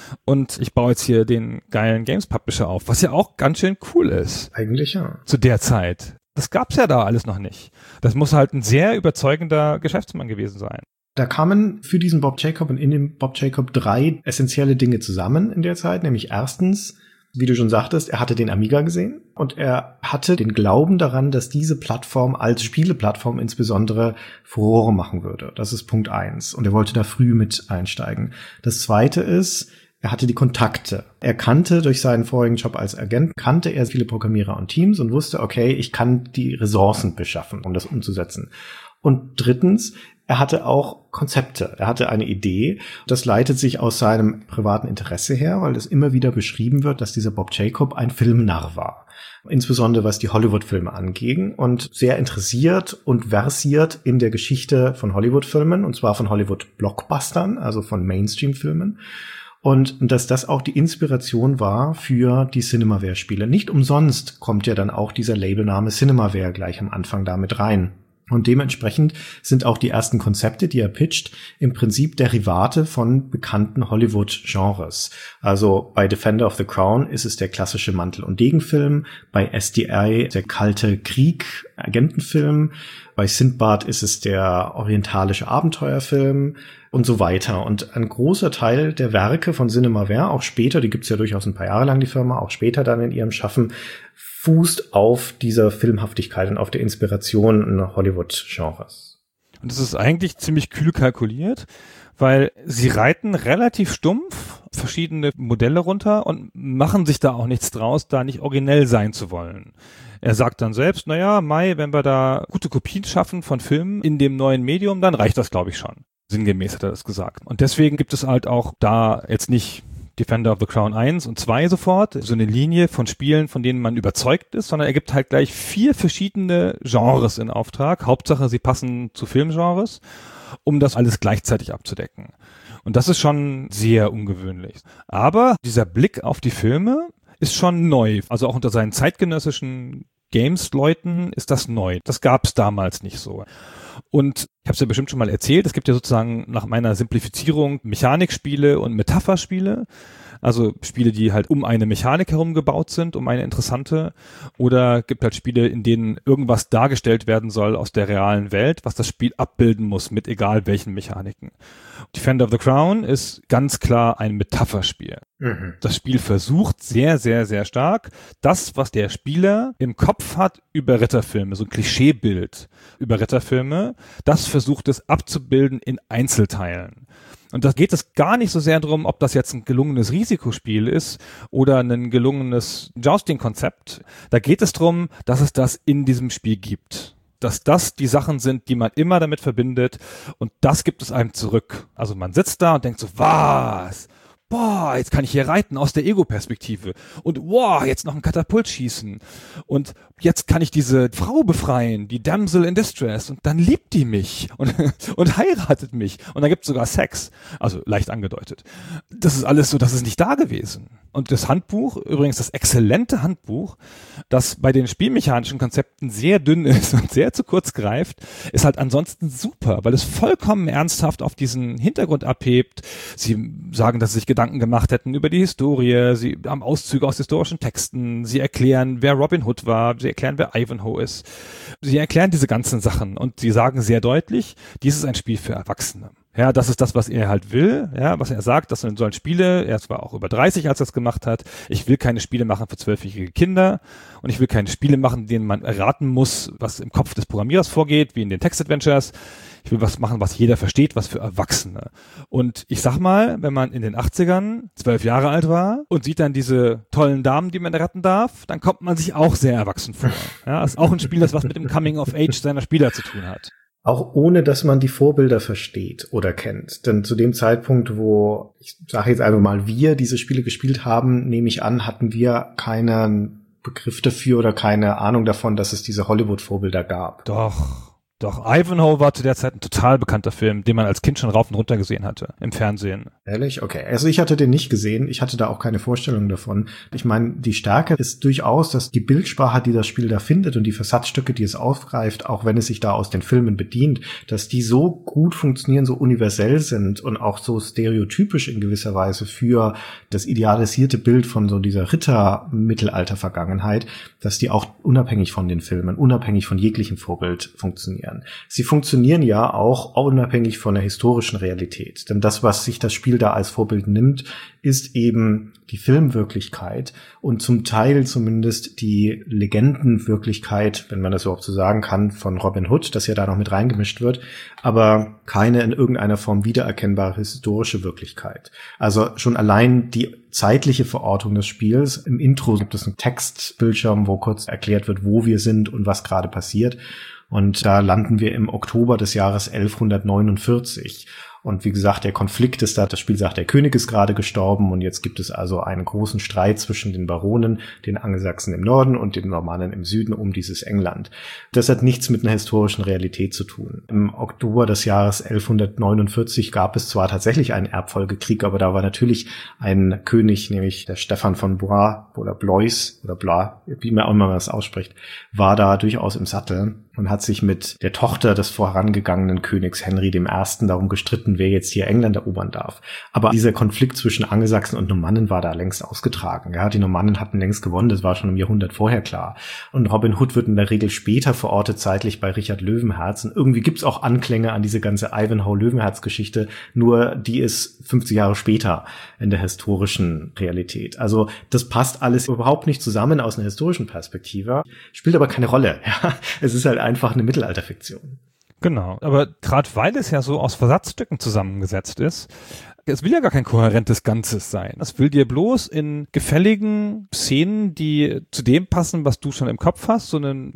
und ich baue jetzt hier den geilen Games Publisher auf, was ja auch ganz schön cool ist. Eigentlich ja. Zu der Zeit. Das gab's ja da alles noch nicht. Das muss halt ein sehr überzeugender Geschäftsmann gewesen sein. Da kamen für diesen Bob Jacob und in dem Bob Jacob 3 essentielle Dinge zusammen in der Zeit, nämlich erstens, wie du schon sagtest, er hatte den Amiga gesehen und er hatte den Glauben daran, dass diese Plattform als Spieleplattform insbesondere Furore machen würde. Das ist Punkt 1 und er wollte da früh mit einsteigen. Das Zweite ist, er hatte die Kontakte. Er kannte durch seinen vorigen Job als Agent, kannte er viele Programmierer und Teams und wusste, okay, ich kann die Ressourcen beschaffen, um das umzusetzen. Und drittens, er hatte auch Konzepte. Er hatte eine Idee. Das leitet sich aus seinem privaten Interesse her, weil es immer wieder beschrieben wird, dass dieser Bob Jacob ein Filmnarr war. Insbesondere was die Hollywood-Filme anging und sehr interessiert und versiert in der Geschichte von Hollywood-Filmen, und zwar von Hollywood-Blockbustern, also von Mainstream-Filmen. Und dass das auch die Inspiration war für die Cinemaware-Spiele. Nicht umsonst kommt ja dann auch dieser Labelname Cinemaware gleich am Anfang damit rein. Und dementsprechend sind auch die ersten Konzepte, die er pitcht, im Prinzip Derivate von bekannten Hollywood-Genres. Also bei Defender of the Crown ist es der klassische Mantel- und Degenfilm, bei SDI der kalte Krieg-Agentenfilm, bei Sindbad ist es der orientalische Abenteuerfilm und so weiter. Und ein großer Teil der Werke von Cinemaware, auch später, die gibt's ja durchaus ein paar Jahre lang, die Firma, auch später dann in ihrem Schaffen, fußt auf dieser Filmhaftigkeit und auf der Inspiration in Hollywood-Genres. Und das ist eigentlich ziemlich kühl kalkuliert, weil sie reiten relativ stumpf verschiedene Modelle runter und machen sich da auch nichts draus, da nicht originell sein zu wollen. Er sagt dann selbst, naja, wenn wir da gute Kopien schaffen von Filmen in dem neuen Medium, dann reicht das, glaube ich, schon. Sinngemäß hat er das gesagt. Und deswegen gibt es halt auch da jetzt nicht Defender of the Crown 1 und 2 sofort, so eine Linie von Spielen, von denen man überzeugt ist, sondern er gibt halt gleich 4 verschiedene Genres in Auftrag. Hauptsache, sie passen zu Filmgenres, um das alles gleichzeitig abzudecken. Und das ist schon sehr ungewöhnlich. Aber dieser Blick auf die Filme ist schon neu. Also auch unter seinen zeitgenössischen Games-Leuten ist das neu. Das gab es damals nicht so. Und ich habe es ja bestimmt schon mal erzählt, es gibt ja sozusagen nach meiner Simplifizierung Mechanikspiele und Metapherspiele. Also Spiele, die halt um eine Mechanik herum gebaut sind, um eine interessante. Oder gibt halt Spiele, in denen irgendwas dargestellt werden soll aus der realen Welt, was das Spiel abbilden muss mit egal welchen Mechaniken. Defender of the Crown ist ganz klar ein Metapherspiel. Mhm. Das Spiel versucht sehr, sehr, sehr stark, das, was der Spieler im Kopf hat über Ritterfilme, so ein Klischeebild über Ritterfilme, das versucht es abzubilden in Einzelteilen. Und da geht es gar nicht so sehr darum, ob das jetzt ein gelungenes Risikospiel ist oder ein gelungenes Jousting-Konzept. Da geht es darum, dass es das in diesem Spiel gibt. Dass das die Sachen sind, die man immer damit verbindet, und das gibt es einem zurück. Also man sitzt da und denkt so, was? Boah, jetzt kann ich hier reiten aus der Ego-Perspektive. Und wow, jetzt noch ein Katapult schießen. Und jetzt kann ich diese Frau befreien, die Damsel in Distress. Und dann liebt die mich und heiratet mich. Und dann gibt's sogar Sex. Also leicht angedeutet. Das ist alles so, das ist nicht da gewesen. Und das Handbuch, übrigens das exzellente Handbuch, das bei den spielmechanischen Konzepten sehr dünn ist und sehr zu kurz greift, ist halt ansonsten super, weil es vollkommen ernsthaft auf diesen Hintergrund abhebt. Sie sagen, dass sie sich Gedanken gemacht hätten über die Historie, sie haben Auszüge aus historischen Texten, sie erklären, wer Robin Hood war, sie erklären, wer Ivanhoe ist. Sie erklären diese ganzen Sachen und sie sagen sehr deutlich, dies ist ein Spiel für Erwachsene. Ja, das ist das, was er halt will, ja, was er sagt, das sollen Spiele, er war auch über 30, als er es gemacht hat, ich will keine Spiele machen für 12-jährige Kinder und ich will keine Spiele machen, denen man erraten muss, was im Kopf des Programmierers vorgeht, wie in den Text-Adventures. Ich will was machen, was jeder versteht, was für Erwachsene. Und ich sag mal, wenn man in den 80ern 12 Jahre alt war und sieht dann diese tollen Damen, die man retten darf, dann kommt man sich auch sehr erwachsen vor. Ja, ist auch ein Spiel, das was mit dem Coming-of-Age seiner Spieler zu tun hat. Auch ohne, dass man die Vorbilder versteht oder kennt. Denn zu dem Zeitpunkt, wo, ich sage jetzt einfach mal, wir diese Spiele gespielt haben, nehme ich an, hatten wir keinen Begriff dafür oder keine Ahnung davon, dass es diese Hollywood-Vorbilder gab. Doch, Ivanhoe war zu der Zeit ein total bekannter Film, den man als Kind schon rauf und runter gesehen hatte, im Fernsehen. Ehrlich? Okay. Also ich hatte den nicht gesehen. Ich hatte da auch keine Vorstellung davon. Ich meine, die Stärke ist durchaus, dass die Bildsprache, die das Spiel da findet und die Versatzstücke, die es aufgreift, auch wenn es sich da aus den Filmen bedient, dass die so gut funktionieren, so universell sind und auch so stereotypisch in gewisser Weise für das idealisierte Bild von so dieser Ritter-Mittelalter-Vergangenheit, dass die auch unabhängig von den Filmen, unabhängig von jeglichem Vorbild funktionieren. Sie funktionieren ja auch unabhängig von der historischen Realität. Denn das, was sich das Spiel da als Vorbild nimmt, ist eben die Filmwirklichkeit und zum Teil zumindest die Legendenwirklichkeit, wenn man das überhaupt so sagen kann, von Robin Hood, das ja da noch mit reingemischt wird, aber keine in irgendeiner Form wiedererkennbare historische Wirklichkeit. Also schon allein die zeitliche Verortung des Spiels. Im Intro gibt es einen Textbildschirm, wo kurz erklärt wird, wo wir sind und was gerade passiert. Und da landen wir im Oktober des Jahres 1149. Und wie gesagt, der Konflikt ist da, das Spiel sagt, der König ist gerade gestorben und jetzt gibt es also einen großen Streit zwischen den Baronen, den Angelsachsen im Norden und den Normannen im Süden um dieses England. Das hat nichts mit einer historischen Realität zu tun. Im Oktober des Jahres 1149 gab es zwar tatsächlich einen Erbfolgekrieg, aber da war natürlich ein König, nämlich der Stefan von Blois oder Blois oder Blois, wie man auch immer das ausspricht, war da durchaus im Sattel. und hat sich mit der Tochter des vorangegangenen Königs Henry I. darum gestritten, wer jetzt hier England erobern darf. Aber dieser Konflikt zwischen Angelsachsen und Normannen war da längst ausgetragen. Ja, die Normannen hatten längst gewonnen, das war schon im Jahrhundert vorher klar. Und Robin Hood wird in der Regel später verortet, zeitlich bei Richard Löwenherz. Und irgendwie gibt's auch Anklänge an diese ganze Ivanhoe-Löwenherz-Geschichte, nur die ist 50 Jahre später in der historischen Realität. Also das passt alles überhaupt nicht zusammen aus einer historischen Perspektive, spielt aber keine Rolle. Ja, es ist halt einfach eine Mittelalterfiktion. Genau, aber gerade weil es ja so aus Versatzstücken zusammengesetzt ist, es will ja gar kein kohärentes Ganzes sein. Es will dir bloß in gefälligen Szenen, die zu dem passen, was du schon im Kopf hast, so einen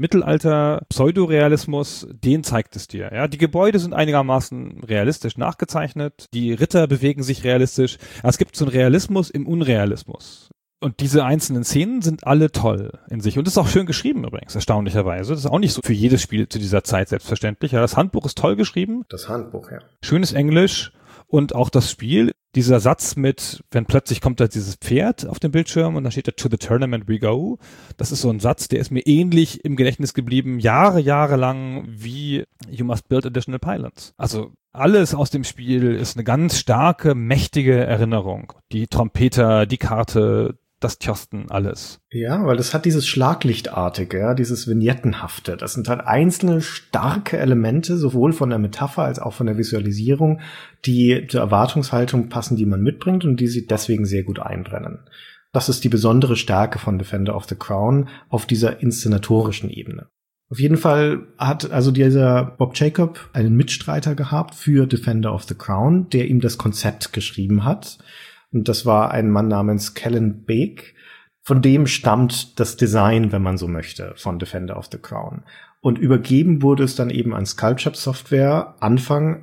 Mittelalter-Pseudorealismus, den zeigt es dir. Ja, die Gebäude sind einigermaßen realistisch nachgezeichnet, die Ritter bewegen sich realistisch. Es gibt so einen Realismus im Unrealismus. Und diese einzelnen Szenen sind alle toll in sich. Und das ist auch schön geschrieben übrigens, erstaunlicherweise. Das ist auch nicht so für jedes Spiel zu dieser Zeit selbstverständlich. Ja, das Handbuch ist toll geschrieben. Das Handbuch, ja. Schönes Englisch und auch das Spiel. Dieser Satz mit, wenn plötzlich kommt da dieses Pferd auf dem Bildschirm und dann steht da "To the tournament we go". Das ist so ein Satz, der ist mir ähnlich im Gedächtnis geblieben, Jahre lang wie "You must build additional pylons". Also alles aus dem Spiel ist eine ganz starke, mächtige Erinnerung. Die Trompeter, die Karte, das Tjosten, alles. Ja, weil das hat dieses Schlaglichtartige, ja, dieses Vignettenhafte. Das sind halt einzelne starke Elemente, sowohl von der Metapher als auch von der Visualisierung, die zur Erwartungshaltung passen, die man mitbringt und die sie deswegen sehr gut einbrennen. Das ist die besondere Stärke von Defender of the Crown auf dieser inszenatorischen Ebene. Auf jeden Fall hat also dieser Bob Jacob einen Mitstreiter gehabt für Defender of the Crown, der ihm das Konzept geschrieben hat. Und das war ein Mann namens Callan Bake. Von dem stammt das Design, wenn man so möchte, von Defender of the Crown. Und übergeben wurde es dann eben an Sculpture Software Anfang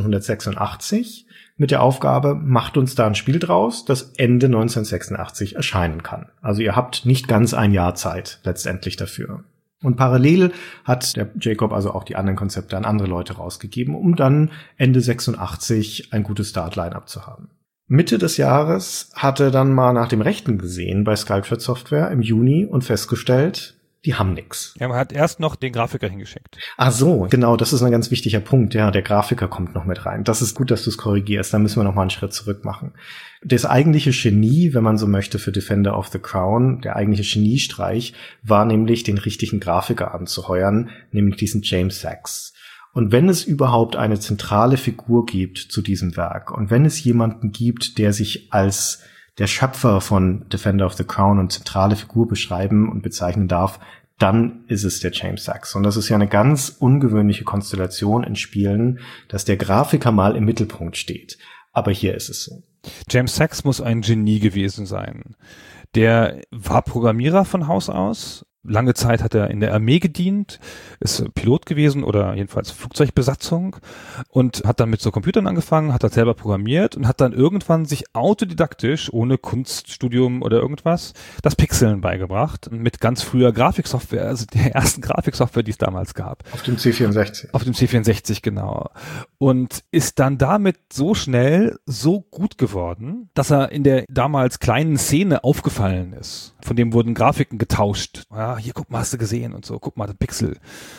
1986 mit der Aufgabe, macht uns da ein Spiel draus, das Ende 1986 erscheinen kann. Also ihr habt nicht ganz ein Jahr Zeit letztendlich dafür. Und parallel hat der Jacob also auch die anderen Konzepte an andere Leute rausgegeben, um dann Ende 86 ein gutes Start-Line-Up zu haben. Mitte des Jahres hat er dann mal nach dem Rechten gesehen bei Sculpture Software im Juni und festgestellt, die haben nix. Ja, man hat erst noch den Grafiker hingeschickt. Ach so, genau, das ist ein ganz wichtiger Punkt. Ja, der Grafiker kommt noch mit rein. Das ist gut, dass du es korrigierst. Da müssen wir noch mal einen Schritt zurück machen. Das eigentliche Genie, wenn man so möchte, für Defender of the Crown, der eigentliche Geniestreich, war nämlich, den richtigen Grafiker anzuheuern, nämlich diesen James Sachs. Und wenn es überhaupt eine zentrale Figur gibt zu diesem Werk und wenn es jemanden gibt, der sich als der Schöpfer von Defender of the Crown und zentrale Figur beschreiben und bezeichnen darf, dann ist es der James Sachs. Und das ist ja eine ganz ungewöhnliche Konstellation in Spielen, dass der Grafiker mal im Mittelpunkt steht. Aber hier ist es so. James Sachs muss ein Genie gewesen sein. Der war Programmierer von Haus aus. Lange Zeit hat er in der Armee gedient, ist Pilot gewesen oder jedenfalls Flugzeugbesatzung und hat dann mit so Computern angefangen, hat das selber programmiert und hat dann irgendwann sich autodidaktisch, ohne Kunststudium oder irgendwas, das Pixeln beigebracht mit ganz früher Grafiksoftware, also der ersten Grafiksoftware, die es damals gab. Auf dem C64. Auf dem C64, genau. Und ist dann damit so schnell so gut geworden, dass er in der damals kleinen Szene aufgefallen ist. Von dem wurden Grafiken getauscht. Ja, hier, guck mal, hast du gesehen und so, guck mal, der Pixel.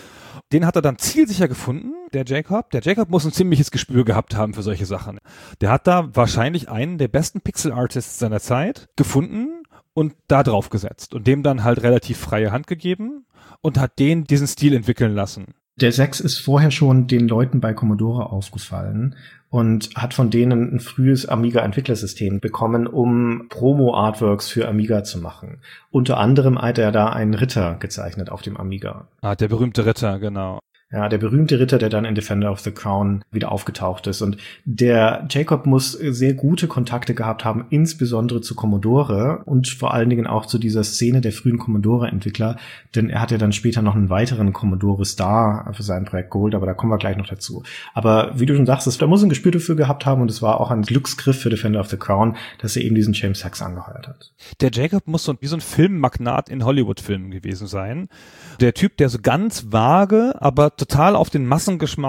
Den hat er dann zielsicher gefunden, der Jacob. Der Jacob muss ein ziemliches Gespür gehabt haben für solche Sachen. Der hat da wahrscheinlich einen der besten Pixel-Artists seiner Zeit gefunden und da drauf gesetzt und dem dann halt relativ freie Hand gegeben und hat diesen Stil entwickeln lassen. Der Sachs ist vorher schon den Leuten bei Commodore aufgefallen und hat von denen ein frühes Amiga-Entwicklersystem bekommen, um Promo-Artworks für Amiga zu machen. Unter anderem hat er da einen Ritter gezeichnet auf dem Amiga. Ah, der berühmte Ritter, genau. Ja, der berühmte Ritter, der dann in Defender of the Crown wieder aufgetaucht ist. Und der Jacob muss sehr gute Kontakte gehabt haben, insbesondere zu Commodore und vor allen Dingen auch zu dieser Szene der frühen Commodore-Entwickler, denn er hat ja dann später noch einen weiteren Commodore Star für sein Projekt geholt, aber da kommen wir gleich noch dazu. Aber wie du schon sagst, da muss er ein Gespür dafür gehabt haben und es war auch ein Glücksgriff für Defender of the Crown, dass er eben diesen James Sachs angeheuert hat. Der Jacob muss wie so ein Filmmagnat in Hollywood-Filmen gewesen sein. Der Typ, der so ganz vage, aber total auf den Massengeschmack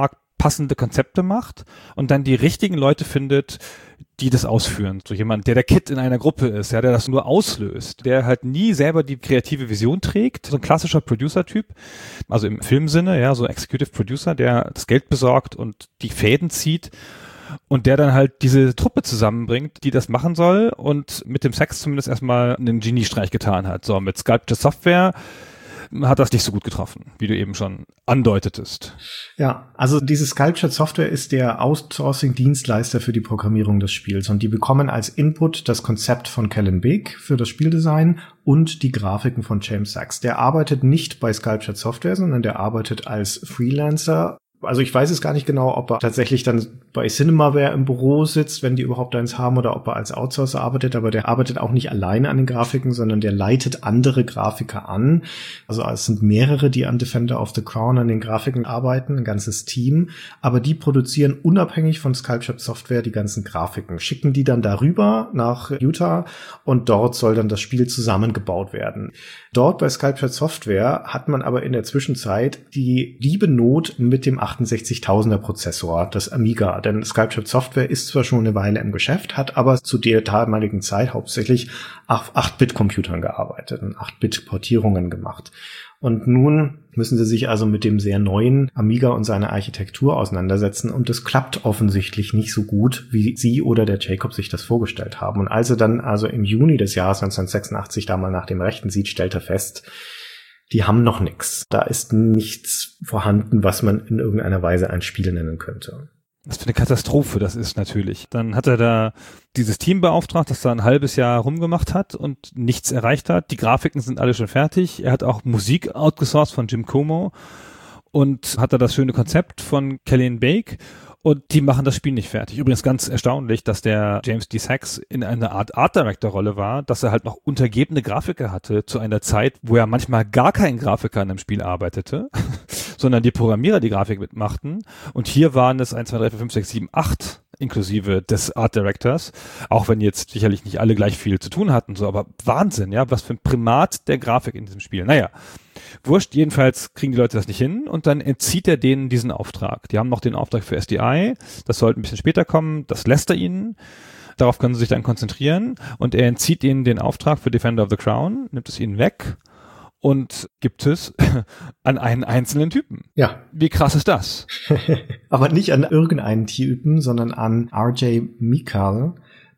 passende Konzepte macht und dann die richtigen Leute findet, die das ausführen. So jemand, der Kid in einer Gruppe ist, ja, der das nur auslöst, der halt nie selber die kreative Vision trägt, so ein klassischer Producer-Typ, also im Filmsinne, ja, so Executive Producer, der das Geld besorgt und die Fäden zieht und der dann halt diese Truppe zusammenbringt, die das machen soll und mit dem Sex zumindest erstmal einen Geniestreich getan hat. So, mit Sculpture Software hat das nicht so gut getroffen, wie du eben schon andeutetest. Ja, also diese Sculptured Software ist der Outsourcing-Dienstleister für die Programmierung des Spiels und die bekommen als Input das Konzept von Callan Bake für das Spieldesign und die Grafiken von James Sachs. Der arbeitet nicht bei Sculptured Software, sondern der arbeitet als Freelancer. Also ich weiß es gar nicht genau, ob er tatsächlich dann bei Cinemaware im Büro sitzt, wenn die überhaupt eins haben, oder ob er als Outsourcer arbeitet, aber der arbeitet auch nicht alleine an den Grafiken, sondern der leitet andere Grafiker an. Also es sind mehrere, die an Defender of the Crown an den Grafiken arbeiten, ein ganzes Team, aber die produzieren unabhängig von Sculptured Software die ganzen Grafiken, schicken die dann darüber nach Utah und dort soll dann das Spiel zusammengebaut werden. Dort bei Sculptured Software hat man aber in der Zwischenzeit die liebe Not mit dem 68.000er Prozessor, das Amiga. Denn Sculptured Software ist zwar schon eine Weile im Geschäft, hat aber zu der damaligen Zeit hauptsächlich auf 8-Bit-Computern gearbeitet und 8-Bit-Portierungen gemacht. Und nun müssen sie sich also mit dem sehr neuen Amiga und seiner Architektur auseinandersetzen und das klappt offensichtlich nicht so gut, wie sie oder der Jacob sich das vorgestellt haben. Und als er dann also im Juni des Jahres 1986 da mal nach dem Rechten sieht, stellt er fest, die haben noch nichts. Da ist nichts vorhanden, was man in irgendeiner Weise ein Spiel nennen könnte. Was für eine Katastrophe das ist natürlich. Dann hat er da dieses Team beauftragt, das da ein halbes Jahr rumgemacht hat und nichts erreicht hat. Die Grafiken sind alle schon fertig. Er hat auch Musik outgesourced von Jim Como und hat da das schöne Konzept von Callan Bake. Und die machen das Spiel nicht fertig. Übrigens ganz erstaunlich, dass der James D. Sachs in einer Art Art Director Rolle war, dass er halt noch untergebene Grafiker hatte zu einer Zeit, wo er manchmal gar kein Grafiker an einem Spiel arbeitete, sondern die Programmierer die Grafik mitmachten. Und hier waren es 1, 2, 3, 4, 5, 6, 7, 8 inklusive des Art Directors, auch wenn jetzt sicherlich nicht alle gleich viel zu tun hatten, so, aber Wahnsinn, ja, was für ein Primat der Grafik in diesem Spiel. Naja, wurscht, jedenfalls kriegen die Leute das nicht hin und dann entzieht er denen diesen Auftrag. Die haben noch den Auftrag für SDI, das sollte ein bisschen später kommen, das lässt er ihnen. Darauf können sie sich dann konzentrieren und er entzieht ihnen den Auftrag für Defender of the Crown, nimmt es ihnen weg und gibt es an einen einzelnen Typen. Ja. Wie krass ist das? Aber nicht an irgendeinen Typen, sondern an R.J. Mikal,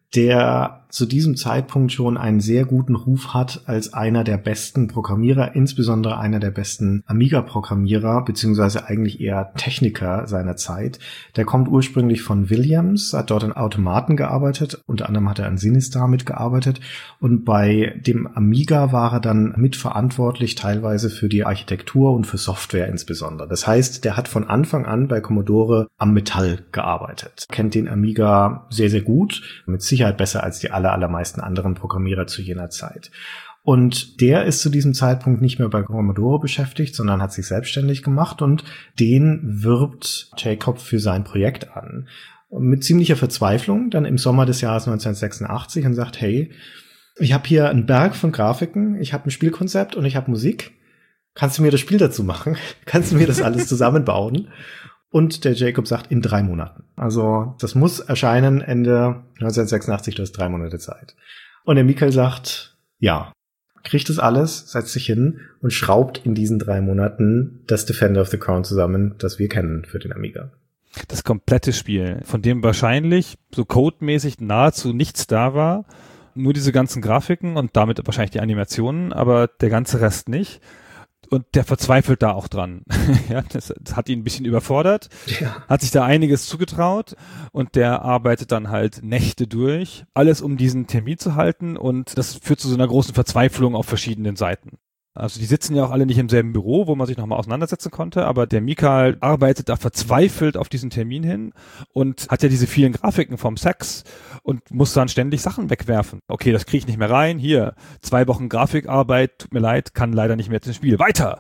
der zu diesem Zeitpunkt schon einen sehr guten Ruf hat als einer der besten Programmierer, insbesondere einer der besten Amiga-Programmierer, beziehungsweise eigentlich eher Techniker seiner Zeit. Der kommt ursprünglich von Williams, hat dort an Automaten gearbeitet, unter anderem hat er an Sinistar mitgearbeitet und bei dem Amiga war er dann mitverantwortlich teilweise für die Architektur und für Software insbesondere. Das heißt, der hat von Anfang an bei Commodore am Metall gearbeitet, kennt den Amiga sehr, sehr gut, mit Sicherheit besser als die allermeisten anderen Programmierer zu jener Zeit. Und der ist zu diesem Zeitpunkt nicht mehr bei Commodore beschäftigt, sondern hat sich selbstständig gemacht und den wirbt Jacob für sein Projekt an. Mit ziemlicher Verzweiflung dann im Sommer des Jahres 1986 und sagt, hey, ich habe hier einen Berg von Grafiken, ich habe ein Spielkonzept und ich habe Musik. Kannst du mir das Spiel dazu machen? Kannst du mir das alles zusammenbauen? Und der Jacob sagt, in 3 Monaten. Also das muss erscheinen Ende 1986, du hast 3 Monate Zeit. Und der Mikal sagt, ja, kriegt das alles, setzt sich hin und schraubt in diesen 3 Monaten das Defender of the Crown zusammen, das wir kennen für den Amiga. Das komplette Spiel, von dem wahrscheinlich so codemäßig nahezu nichts da war, nur diese ganzen Grafiken und damit wahrscheinlich die Animationen, aber der ganze Rest nicht. Und der verzweifelt da auch dran. Ja, das hat ihn ein bisschen überfordert, hat sich da einiges zugetraut und der arbeitet dann halt Nächte durch, alles um diesen Termin zu halten und das führt zu so einer großen Verzweiflung auf verschiedenen Seiten. Also die sitzen ja auch alle nicht im selben Büro, wo man sich nochmal auseinandersetzen konnte, aber der Mikal arbeitet da verzweifelt auf diesen Termin hin und hat ja diese vielen Grafiken vom Sachs und muss dann ständig Sachen wegwerfen. Okay, das kriege ich nicht mehr rein. Hier, 2 Wochen Grafikarbeit, tut mir leid, kann leider nicht mehr ins Spiel. Weiter!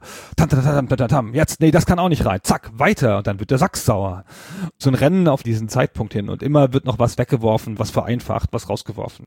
Jetzt, nee, das kann auch nicht rein. Zack, weiter! Und dann wird der Sachs sauer. So ein Rennen auf diesen Zeitpunkt hin und immer wird noch was weggeworfen, was vereinfacht, was rausgeworfen.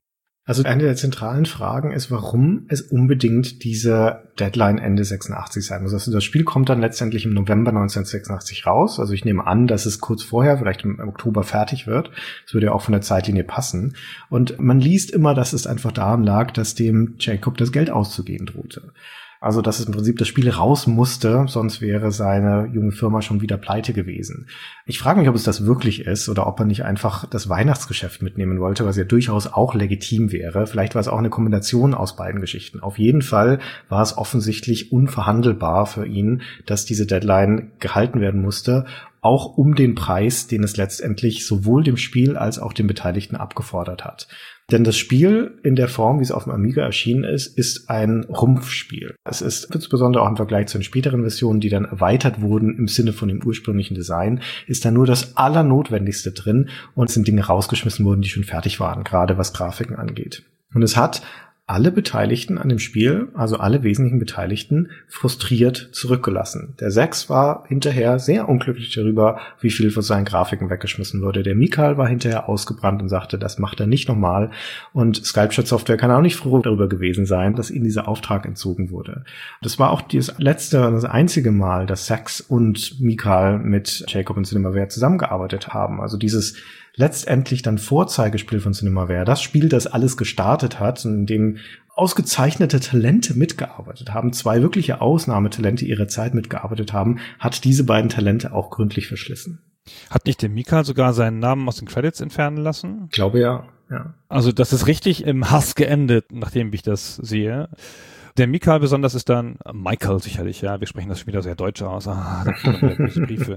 Also eine der zentralen Fragen ist, warum es unbedingt diese Deadline Ende 86 sein muss. Also das Spiel kommt dann letztendlich im November 1986 raus. Also ich nehme an, dass es kurz vorher, vielleicht im Oktober fertig wird. Das würde ja auch von der Zeitlinie passen. Und man liest immer, dass es einfach daran lag, dass dem Jacob das Geld auszugehen drohte. Also, dass es im Prinzip das Spiel raus musste, sonst wäre seine junge Firma schon wieder pleite gewesen. Ich frage mich, ob es das wirklich ist oder ob er nicht einfach das Weihnachtsgeschäft mitnehmen wollte, was ja durchaus auch legitim wäre. Vielleicht war es auch eine Kombination aus beiden Geschichten. Auf jeden Fall war es offensichtlich unverhandelbar für ihn, dass diese Deadline gehalten werden musste, auch um den Preis, den es letztendlich sowohl dem Spiel als auch den Beteiligten abgefordert hat. Denn das Spiel in der Form, wie es auf dem Amiga erschienen ist ein Rumpfspiel. Es ist insbesondere auch im Vergleich zu den späteren Versionen, die dann erweitert wurden im Sinne von dem ursprünglichen Design, ist da nur das Allernotwendigste drin und es sind Dinge rausgeschmissen worden, die schon fertig waren, gerade was Grafiken angeht. Und es hat alle Beteiligten an dem Spiel, also alle wesentlichen Beteiligten, frustriert zurückgelassen. Der Sex war hinterher sehr unglücklich darüber, wie viel von seinen Grafiken weggeschmissen wurde. Der Mikal war hinterher ausgebrannt und sagte, das macht er nicht nochmal. Und Sculpture Software kann auch nicht froh darüber gewesen sein, dass ihnen dieser Auftrag entzogen wurde. Das war auch das einzige Mal, dass Sex und Mikal mit Jacob und Cinemaware zusammengearbeitet haben. Also dieses letztendlich dann Vorzeigespiel von Cinemaware, das Spiel, das alles gestartet hat, in dem ausgezeichnete Talente mitgearbeitet haben, zwei wirkliche Ausnahmetalente ihrer Zeit mitgearbeitet haben, hat diese beiden Talente auch gründlich verschlissen. Hat nicht der Mikal sogar seinen Namen aus den Credits entfernen lassen? Ich glaube ja. Also das ist richtig im Hass geendet, nachdem ich das sehe. Der Mikal besonders ist dann, Michael sicherlich, ja, wir sprechen das schon wieder sehr deutsch aus, da kommen wieder böse Briefe.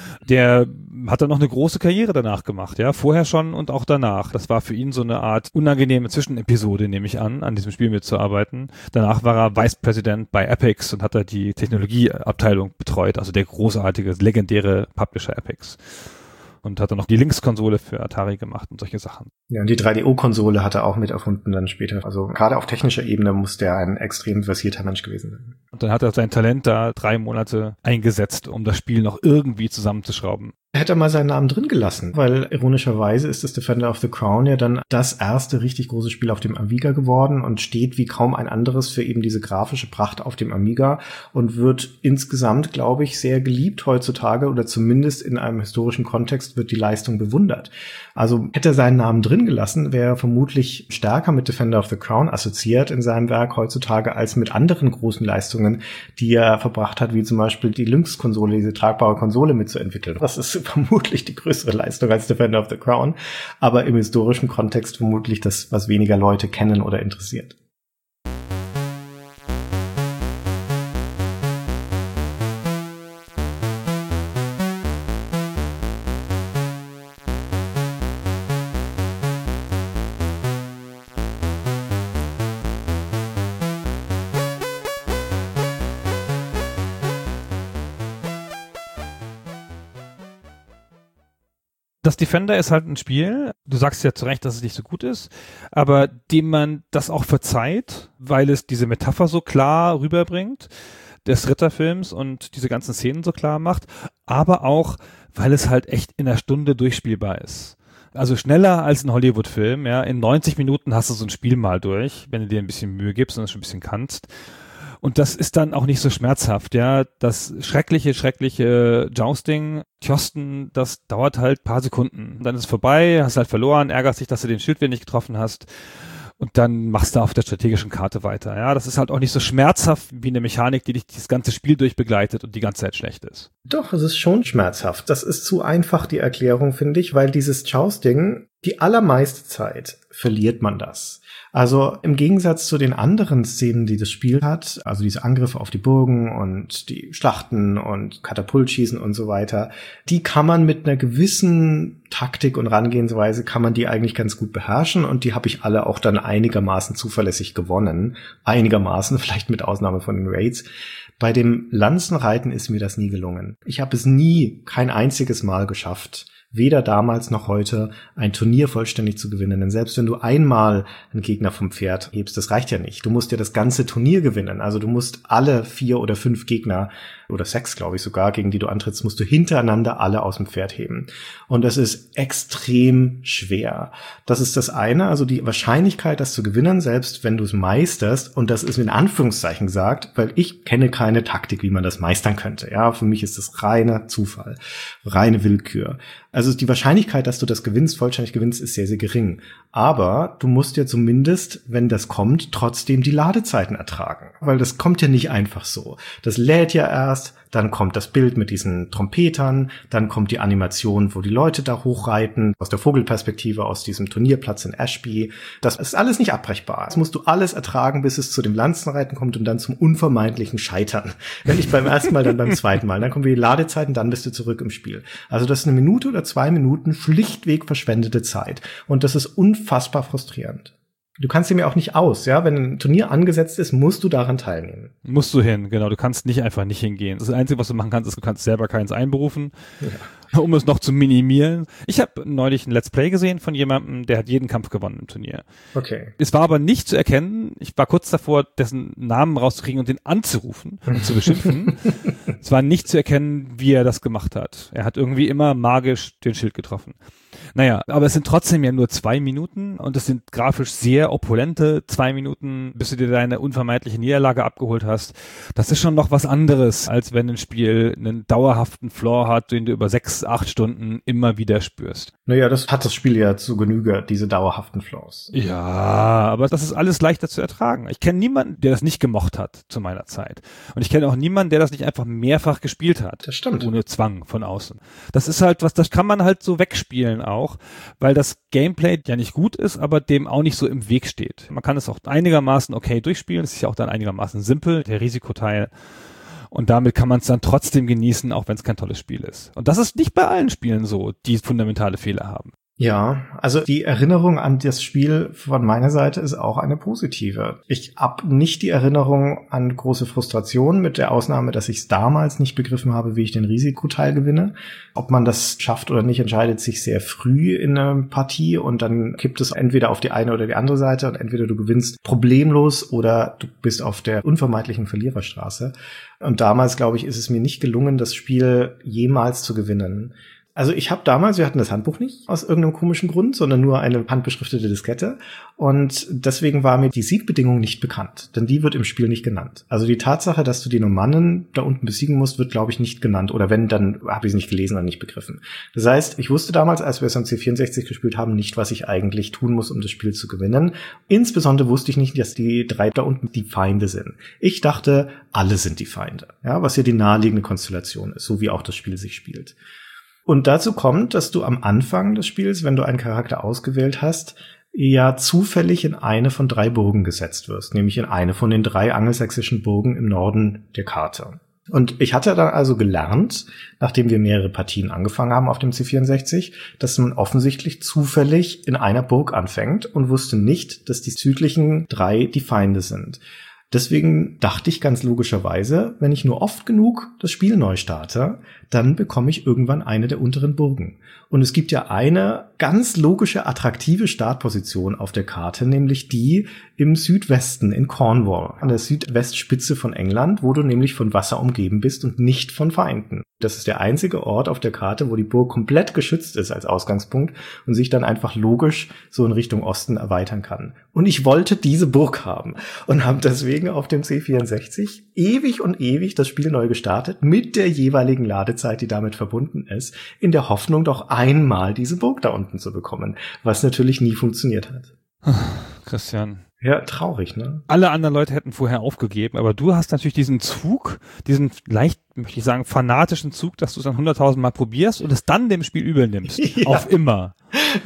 Der hat dann noch eine große Karriere danach gemacht, ja, vorher schon und auch danach. Das war für ihn so eine Art unangenehme Zwischenepisode, nehme ich an diesem Spiel mitzuarbeiten. Danach war er Vice President bei Epix und hat da die Technologieabteilung betreut, also der großartige, legendäre Publisher Epix. Und hat dann noch die Lynx-Konsole für Atari gemacht und solche Sachen. Ja, und die 3DO-Konsole hat er auch mit erfunden dann später. Also gerade auf technischer Ebene muss der ein extrem versierter Mensch gewesen sein. Und dann hat er sein Talent da 3 Monate eingesetzt, um das Spiel noch irgendwie zusammenzuschrauben. Hätte er mal seinen Namen drin gelassen, weil ironischerweise ist das Defender of the Crown ja dann das erste richtig große Spiel auf dem Amiga geworden und steht wie kaum ein anderes für eben diese grafische Pracht auf dem Amiga und wird insgesamt, glaube ich, sehr geliebt heutzutage oder zumindest in einem historischen Kontext wird die Leistung bewundert. Also hätte er seinen Namen drin gelassen, wäre er vermutlich stärker mit Defender of the Crown assoziiert in seinem Werk heutzutage als mit anderen großen Leistungen, die er verbracht hat, wie zum Beispiel die Lynx-Konsole, diese tragbare Konsole mitzuentwickeln. Das ist vermutlich die größere Leistung als Defender of the Crown, aber im historischen Kontext vermutlich das, was weniger Leute kennen oder interessiert. Das Defender ist halt ein Spiel, du sagst ja zu Recht, dass es nicht so gut ist, aber dem man das auch verzeiht, weil es diese Metapher so klar rüberbringt, des Ritterfilms und diese ganzen Szenen so klar macht, aber auch, weil es halt echt in einer Stunde durchspielbar ist. Also schneller als ein Hollywood-Film, ja, in 90 Minuten hast du so ein Spiel mal durch, wenn du dir ein bisschen Mühe gibst und es schon ein bisschen kannst. Und das ist dann auch nicht so schmerzhaft, ja. Das schreckliche Jousting, Tjosten, das dauert halt ein paar Sekunden. Dann ist es vorbei, hast halt verloren, ärgerst dich, dass du den Schildwert nicht getroffen hast. Und dann machst du auf der strategischen Karte weiter, ja. Das ist halt auch nicht so schmerzhaft wie eine Mechanik, die dich das ganze Spiel durchbegleitet und die ganze Zeit schlecht ist. Doch, es ist schon schmerzhaft. Das ist zu einfach, die Erklärung, finde ich, weil dieses Jousting, die allermeiste Zeit verliert man das. Also im Gegensatz zu den anderen Szenen, die das Spiel hat, also diese Angriffe auf die Burgen und die Schlachten und Katapultschießen und so weiter, die kann man mit einer gewissen Taktik und Herangehensweise kann man die eigentlich ganz gut beherrschen und die habe ich alle auch dann einigermaßen zuverlässig gewonnen. Einigermaßen, vielleicht mit Ausnahme von den Raids. Bei dem Lanzenreiten ist mir das nie gelungen. Ich habe es nie, kein einziges Mal geschafft, weder damals noch heute ein Turnier vollständig zu gewinnen. Denn selbst wenn du einmal einen Gegner vom Pferd hebst, das reicht ja nicht. Du musst ja das ganze Turnier gewinnen. Also du musst alle 4 oder 5 Gegner oder 6, glaube ich sogar, gegen die du antrittst, musst du hintereinander alle aus dem Pferd heben. Und das ist extrem schwer. Das ist das eine, also die Wahrscheinlichkeit, das zu gewinnen, selbst wenn du es meisterst, und das ist in Anführungszeichen gesagt, weil ich kenne keine Taktik, wie man das meistern könnte. Ja, für mich ist das reiner Zufall, reine Willkür. Also die Wahrscheinlichkeit, dass du das gewinnst, vollständig gewinnst, ist sehr, sehr gering. Aber du musst ja zumindest, wenn das kommt, trotzdem die Ladezeiten ertragen. Weil das kommt ja nicht einfach so. Das lädt ja erst, dann kommt das Bild mit diesen Trompetern, dann kommt die Animation, wo die Leute da hochreiten, aus der Vogelperspektive, aus diesem Turnierplatz in Ashby. Das ist alles nicht abbrechbar. Das musst du alles ertragen, bis es zu dem Lanzenreiten kommt und dann zum unvermeidlichen Scheitern. Wenn nicht beim ersten Mal, dann beim zweiten Mal. Dann kommen die Ladezeiten, dann bist du zurück im Spiel. Also das ist 1 Minute oder 2 Minuten schlichtweg verschwendete Zeit. Und das ist unfassbar frustrierend. Du kannst dir mir auch nicht aus, ja. Wenn ein Turnier angesetzt ist, musst du daran teilnehmen. Musst du hin, genau. Du kannst nicht einfach nicht hingehen. Das Einzige, was du machen kannst, ist, du kannst selber keins einberufen, um es noch zu minimieren. Ich habe neulich ein Let's Play gesehen von jemandem, der hat jeden Kampf gewonnen im Turnier. Okay. Es war aber nicht zu erkennen, ich war kurz davor, dessen Namen rauszukriegen und den anzurufen und zu beschimpfen. Es war nicht zu erkennen, wie er das gemacht hat. Er hat irgendwie immer magisch den Schild getroffen. Naja, aber es sind trotzdem ja nur 2 Minuten und es sind grafisch sehr opulente 2 Minuten, bis du dir deine unvermeidliche Niederlage abgeholt hast. Das ist schon noch was anderes, als wenn ein Spiel einen dauerhaften Floor hat, den du über 6, 8 Stunden immer wieder spürst. Naja, das hat das Spiel ja zu Genüge, diese dauerhaften Floors. Ja, aber das ist alles leichter zu ertragen. Ich kenne niemanden, der das nicht gemocht hat zu meiner Zeit. Und ich kenne auch niemanden, der das nicht einfach mehrfach gespielt hat. Das stimmt. Ohne Zwang von außen. Das ist halt was, das kann man halt so wegspielen auch, weil das Gameplay ja nicht gut ist, aber dem auch nicht so im Weg steht. Man kann es auch einigermaßen okay durchspielen. Es ist ja auch dann einigermaßen simpel, der Risikoteil. Und damit kann man es dann trotzdem genießen, auch wenn es kein tolles Spiel ist. Und das ist nicht bei allen Spielen so, die fundamentale Fehler haben. Ja, also die Erinnerung an das Spiel von meiner Seite ist auch eine positive. Ich habe nicht die Erinnerung an große Frustration, mit der Ausnahme, dass ich es damals nicht begriffen habe, wie ich den Risikoteil gewinne. Ob man das schafft oder nicht, entscheidet sich sehr früh in einer Partie und dann kippt es entweder auf die eine oder die andere Seite und entweder du gewinnst problemlos oder du bist auf der unvermeidlichen Verliererstraße. Und damals, glaube ich, ist es mir nicht gelungen, das Spiel jemals zu gewinnen. Also ich habe damals, wir hatten das Handbuch nicht aus irgendeinem komischen Grund, sondern nur eine handbeschriftete Diskette und deswegen war mir die Siegbedingung nicht bekannt, denn die wird im Spiel nicht genannt. Also die Tatsache, dass du die Normannen da unten besiegen musst, wird, glaube ich, nicht genannt oder wenn, dann habe ich es nicht gelesen und nicht begriffen. Das heißt, ich wusste damals, als wir es am C64 gespielt haben, nicht, was ich eigentlich tun muss, um das Spiel zu gewinnen. Insbesondere wusste ich nicht, dass die 3 da unten die Feinde sind. Ich dachte, alle sind die Feinde, ja, was ja die naheliegende Konstellation ist, so wie auch das Spiel sich spielt. Und dazu kommt, dass du am Anfang des Spiels, wenn du einen Charakter ausgewählt hast, ja zufällig in eine von 3 Burgen gesetzt wirst, nämlich in eine von den 3 angelsächsischen Burgen im Norden der Karte. Und ich hatte dann also gelernt, nachdem wir mehrere Partien angefangen haben auf dem C64, dass man offensichtlich zufällig in einer Burg anfängt und wusste nicht, dass die südlichen 3 die Feinde sind. Deswegen dachte ich ganz logischerweise, wenn ich nur oft genug das Spiel neu starte, dann bekomme ich irgendwann eine der unteren Burgen. Und es gibt ja eine ganz logische, attraktive Startposition auf der Karte, nämlich die im Südwesten in Cornwall, an der Südwestspitze von England, wo du nämlich von Wasser umgeben bist und nicht von Feinden. Das ist der einzige Ort auf der Karte, wo die Burg komplett geschützt ist als Ausgangspunkt und sich dann einfach logisch so in Richtung Osten erweitern kann. Und ich wollte diese Burg haben und habe deswegen auf dem C64 ewig und ewig das Spiel neu gestartet mit der jeweiligen Ladezeit, die damit verbunden ist, in der Hoffnung, doch einmal diese Burg da unten zu bekommen, was natürlich nie funktioniert hat. Christian. Ja, traurig, ne? Alle anderen Leute hätten vorher aufgegeben, aber du hast natürlich diesen Zug, diesen leicht, möchte ich sagen, fanatischen Zug, dass du es dann 100.000 Mal probierst und es dann dem Spiel übel nimmst. Ja. Auf immer.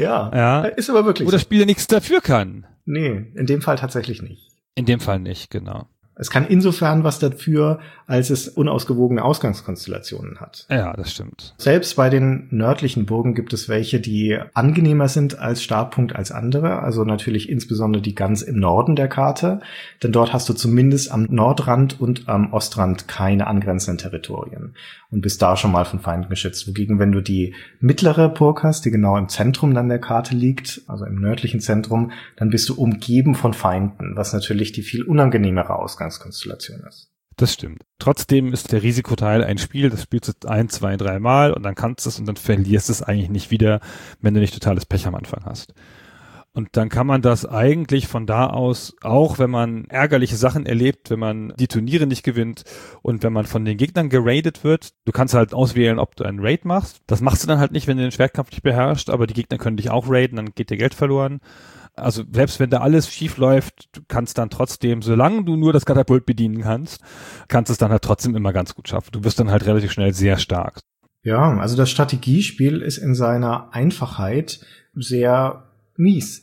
Ja, ist aber wirklich wo das Spiel ja nichts dafür kann. Nee, in dem Fall tatsächlich nicht. In dem Fall nicht, genau. Es kann insofern was dafür, als es unausgewogene Ausgangskonstellationen hat. Ja, das stimmt. Selbst bei den nördlichen Burgen gibt es welche, die angenehmer sind als Startpunkt als andere. Also natürlich insbesondere die ganz im Norden der Karte. Denn dort hast du zumindest am Nordrand und am Ostrand keine angrenzenden Territorien. Und bist da schon mal von Feinden geschützt. Wogegen, wenn du die mittlere Burg hast, die genau im Zentrum dann der Karte liegt, also im nördlichen Zentrum, dann bist du umgeben von Feinden, was natürlich die viel unangenehmere Ausgangskonstellation ist. Das stimmt. Trotzdem ist der Risikoteil ein Spiel, das spielst du 1, 2, 3 Mal und dann kannst du es und dann verlierst es eigentlich nicht wieder, wenn du nicht totales Pech am Anfang hast. Und dann kann man das eigentlich von da aus, auch wenn man ärgerliche Sachen erlebt, wenn man die Turniere nicht gewinnt und wenn man von den Gegnern geradet wird, du kannst halt auswählen, ob du einen Raid machst. Das machst du dann halt nicht, wenn du den Schwertkampf nicht beherrschst, aber die Gegner können dich auch raiden, dann geht dir Geld verloren. Also selbst wenn da alles schief läuft, du kannst dann trotzdem, solange du nur das Katapult bedienen kannst, kannst es dann halt trotzdem immer ganz gut schaffen. Du wirst dann halt relativ schnell sehr stark. Ja, also das Strategiespiel ist in seiner Einfachheit sehr mies.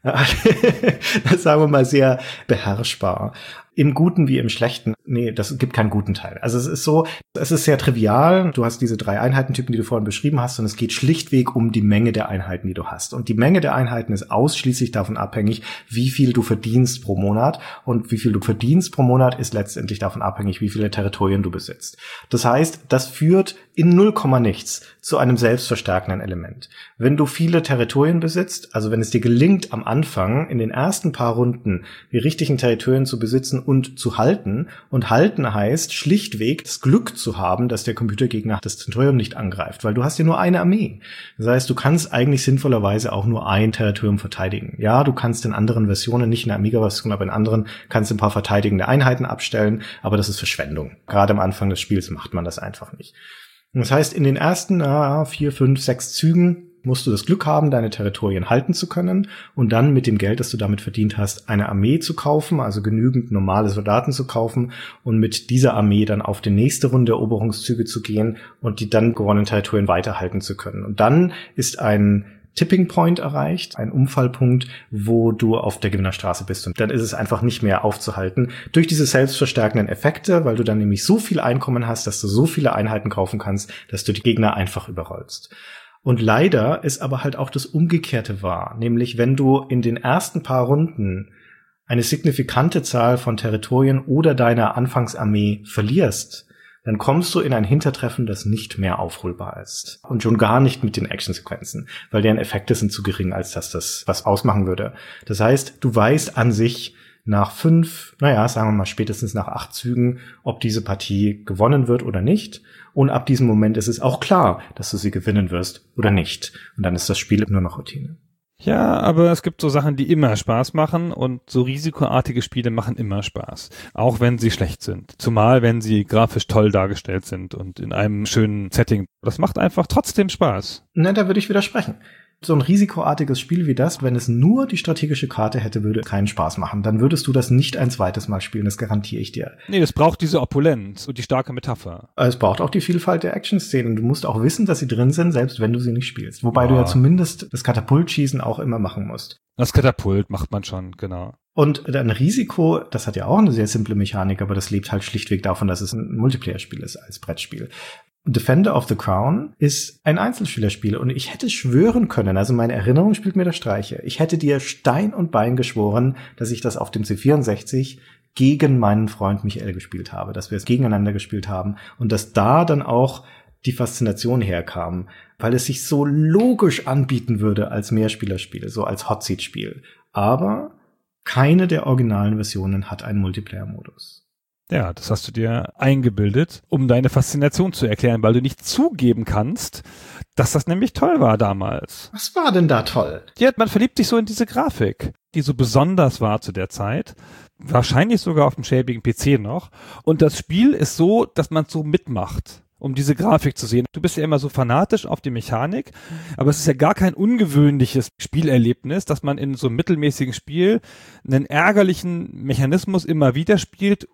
Das sagen wir mal sehr beherrschbar. Im Guten wie im Schlechten. Nee, das gibt keinen guten Teil. Also es ist so, es ist sehr trivial. Du hast diese 3 Einheitentypen, die du vorhin beschrieben hast, und es geht schlichtweg um die Menge der Einheiten, die du hast. Und die Menge der Einheiten ist ausschließlich davon abhängig, wie viel du verdienst pro Monat. Und wie viel du verdienst pro Monat ist letztendlich davon abhängig, wie viele Territorien du besitzt. Das heißt, das führt in 0, nichts zu einem selbstverstärkenden Element. Wenn du viele Territorien besitzt, also wenn es dir gelingt, am Anfang in den ersten paar Runden die richtigen Territorien zu besitzen und zu halten, und halten heißt schlichtweg das Glück zu haben, dass der Computergegner das Territorium nicht angreift, weil du hast ja nur eine Armee. Das heißt, du kannst eigentlich sinnvollerweise auch nur ein Territorium verteidigen. Ja, du kannst in anderen Versionen, nicht in der Amiga-Version, aber in anderen, kannst du ein paar verteidigende Einheiten abstellen, aber das ist Verschwendung. Gerade am Anfang des Spiels macht man das einfach nicht. Das heißt, in den ersten 4, 5, 6 Zügen musst du das Glück haben, deine Territorien halten zu können und dann mit dem Geld, das du damit verdient hast, eine Armee zu kaufen, also genügend normale Soldaten zu kaufen und mit dieser Armee dann auf die nächste Runde Eroberungszüge zu gehen und die dann gewonnenen Territorien weiterhalten zu können. Und dann ist ein Tipping Point erreicht, ein Umfallpunkt, wo du auf der Gewinnerstraße bist. Und dann ist es einfach nicht mehr aufzuhalten durch diese selbstverstärkenden Effekte, weil du dann nämlich so viel Einkommen hast, dass du so viele Einheiten kaufen kannst, dass du die Gegner einfach überrollst. Und leider ist aber halt auch das Umgekehrte wahr, nämlich wenn du in den ersten paar Runden eine signifikante Zahl von Territorien oder deiner Anfangsarmee verlierst, dann kommst du in ein Hintertreffen, das nicht mehr aufholbar ist. Und schon gar nicht mit den Actionsequenzen, weil deren Effekte sind zu gering, als dass das was ausmachen würde. Das heißt, du weißt an sich nach 5, sagen wir mal spätestens nach 8 Zügen, ob diese Partie gewonnen wird oder nicht. Und ab diesem Moment ist es auch klar, dass du sie gewinnen wirst oder nicht. Und dann ist das Spiel nur noch Routine. Ja, aber es gibt so Sachen, die immer Spaß machen und so risikoartige Spiele machen immer Spaß, auch wenn sie schlecht sind. Zumal, wenn sie grafisch toll dargestellt sind und in einem schönen Setting. Das macht einfach trotzdem Spaß. Na, da würde ich widersprechen. So ein risikoartiges Spiel wie das, wenn es nur die strategische Karte hätte, würde keinen Spaß machen. Dann würdest du das nicht ein zweites Mal spielen, das garantiere ich dir. Nee, es braucht diese Opulenz und die starke Metapher. Es braucht auch die Vielfalt der Action-Szenen. Du musst auch wissen, dass sie drin sind, selbst wenn du sie nicht spielst. Wobei du ja zumindest das Katapultschießen auch immer machen musst. Das Katapult macht man schon, genau. Und ein Risiko, das hat ja auch eine sehr simple Mechanik, aber das lebt halt schlichtweg davon, dass es ein Multiplayer-Spiel ist als Brettspiel. Defender of the Crown ist ein Einzelspielerspiel und ich hätte schwören können, also meine Erinnerung spielt mir da Streiche, ich hätte dir Stein und Bein geschworen, dass ich das auf dem C64 gegen meinen Freund Michael gespielt habe, dass wir es gegeneinander gespielt haben und dass da dann auch die Faszination herkam, weil es sich so logisch anbieten würde als Mehrspielerspiel, so als Hotseat-Spiel. Aber keine der originalen Versionen hat einen Multiplayer-Modus. Ja, das hast du dir eingebildet, um deine Faszination zu erklären, weil du nicht zugeben kannst, dass das nämlich toll war damals. Was war denn da toll? Ja, man verliebt sich so in diese Grafik, die so besonders war zu der Zeit. Wahrscheinlich sogar auf dem schäbigen PC noch. Und das Spiel ist so, dass man so mitmacht, um diese Grafik zu sehen. Du bist ja immer so fanatisch auf die Mechanik, aber es ist ja gar kein ungewöhnliches Spielerlebnis, dass man in so einem mittelmäßigen Spiel einen ärgerlichen Mechanismus immer wieder spielt,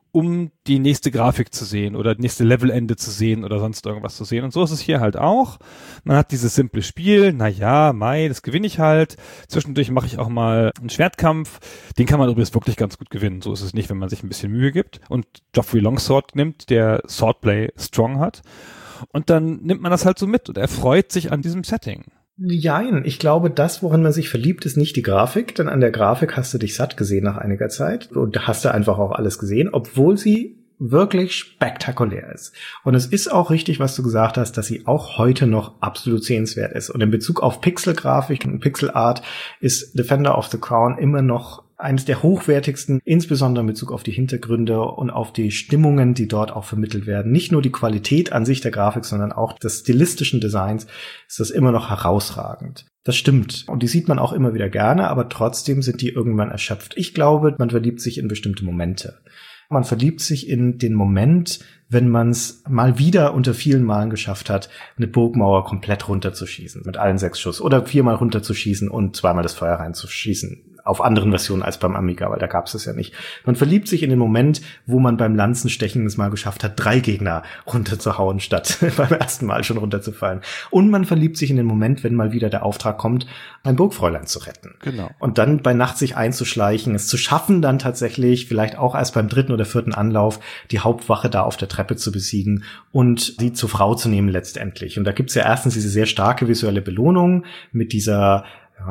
um die nächste Grafik zu sehen oder nächste Levelende zu sehen oder sonst irgendwas zu sehen. Und so ist es hier halt auch. Man hat dieses simple Spiel, das gewinne ich halt. Zwischendurch mache ich auch mal einen Schwertkampf. Den kann man übrigens wirklich ganz gut gewinnen. So ist es nicht, wenn man sich ein bisschen Mühe gibt und Geoffrey Longsword nimmt, der Swordplay strong hat. Und dann nimmt man das halt so mit und erfreut sich an diesem Setting. Jein, ich glaube, das, worin man sich verliebt, ist nicht die Grafik, denn an der Grafik hast du dich satt gesehen nach einiger Zeit und hast du einfach auch alles gesehen, obwohl sie wirklich spektakulär ist. Und es ist auch richtig, was du gesagt hast, dass sie auch heute noch absolut sehenswert ist. Und in Bezug auf Pixelgrafik und Pixelart ist Defender of the Crown immer noch eines der hochwertigsten, insbesondere in Bezug auf die Hintergründe und auf die Stimmungen, die dort auch vermittelt werden. Nicht nur die Qualität an sich der Grafik, sondern auch des stilistischen Designs ist das immer noch herausragend. Das stimmt. Und die sieht man auch immer wieder gerne, aber trotzdem sind die irgendwann erschöpft. Ich glaube, man verliebt sich in bestimmte Momente. Man verliebt sich in den Moment, wenn man es mal wieder unter vielen Malen geschafft hat, eine Burgmauer komplett runterzuschießen, mit allen 6 Schuss. Oder 4-mal runterzuschießen und 2-mal das Feuer reinzuschießen. Auf anderen Versionen als beim Amiga, weil da gab es es ja nicht. Man verliebt sich in den Moment, wo man beim Lanzenstechen es mal geschafft hat, 3 Gegner runterzuhauen, statt beim ersten Mal schon runterzufallen. Und man verliebt sich in den Moment, wenn mal wieder der Auftrag kommt, ein Burgfräulein zu retten. Genau. Und dann bei Nacht sich einzuschleichen, es zu schaffen, dann tatsächlich, vielleicht auch erst beim 3. oder 4. Anlauf, die Hauptwache da auf der Treppe zu besiegen und sie zur Frau zu nehmen letztendlich. Und da gibt's ja erstens diese sehr starke visuelle Belohnung mit dieser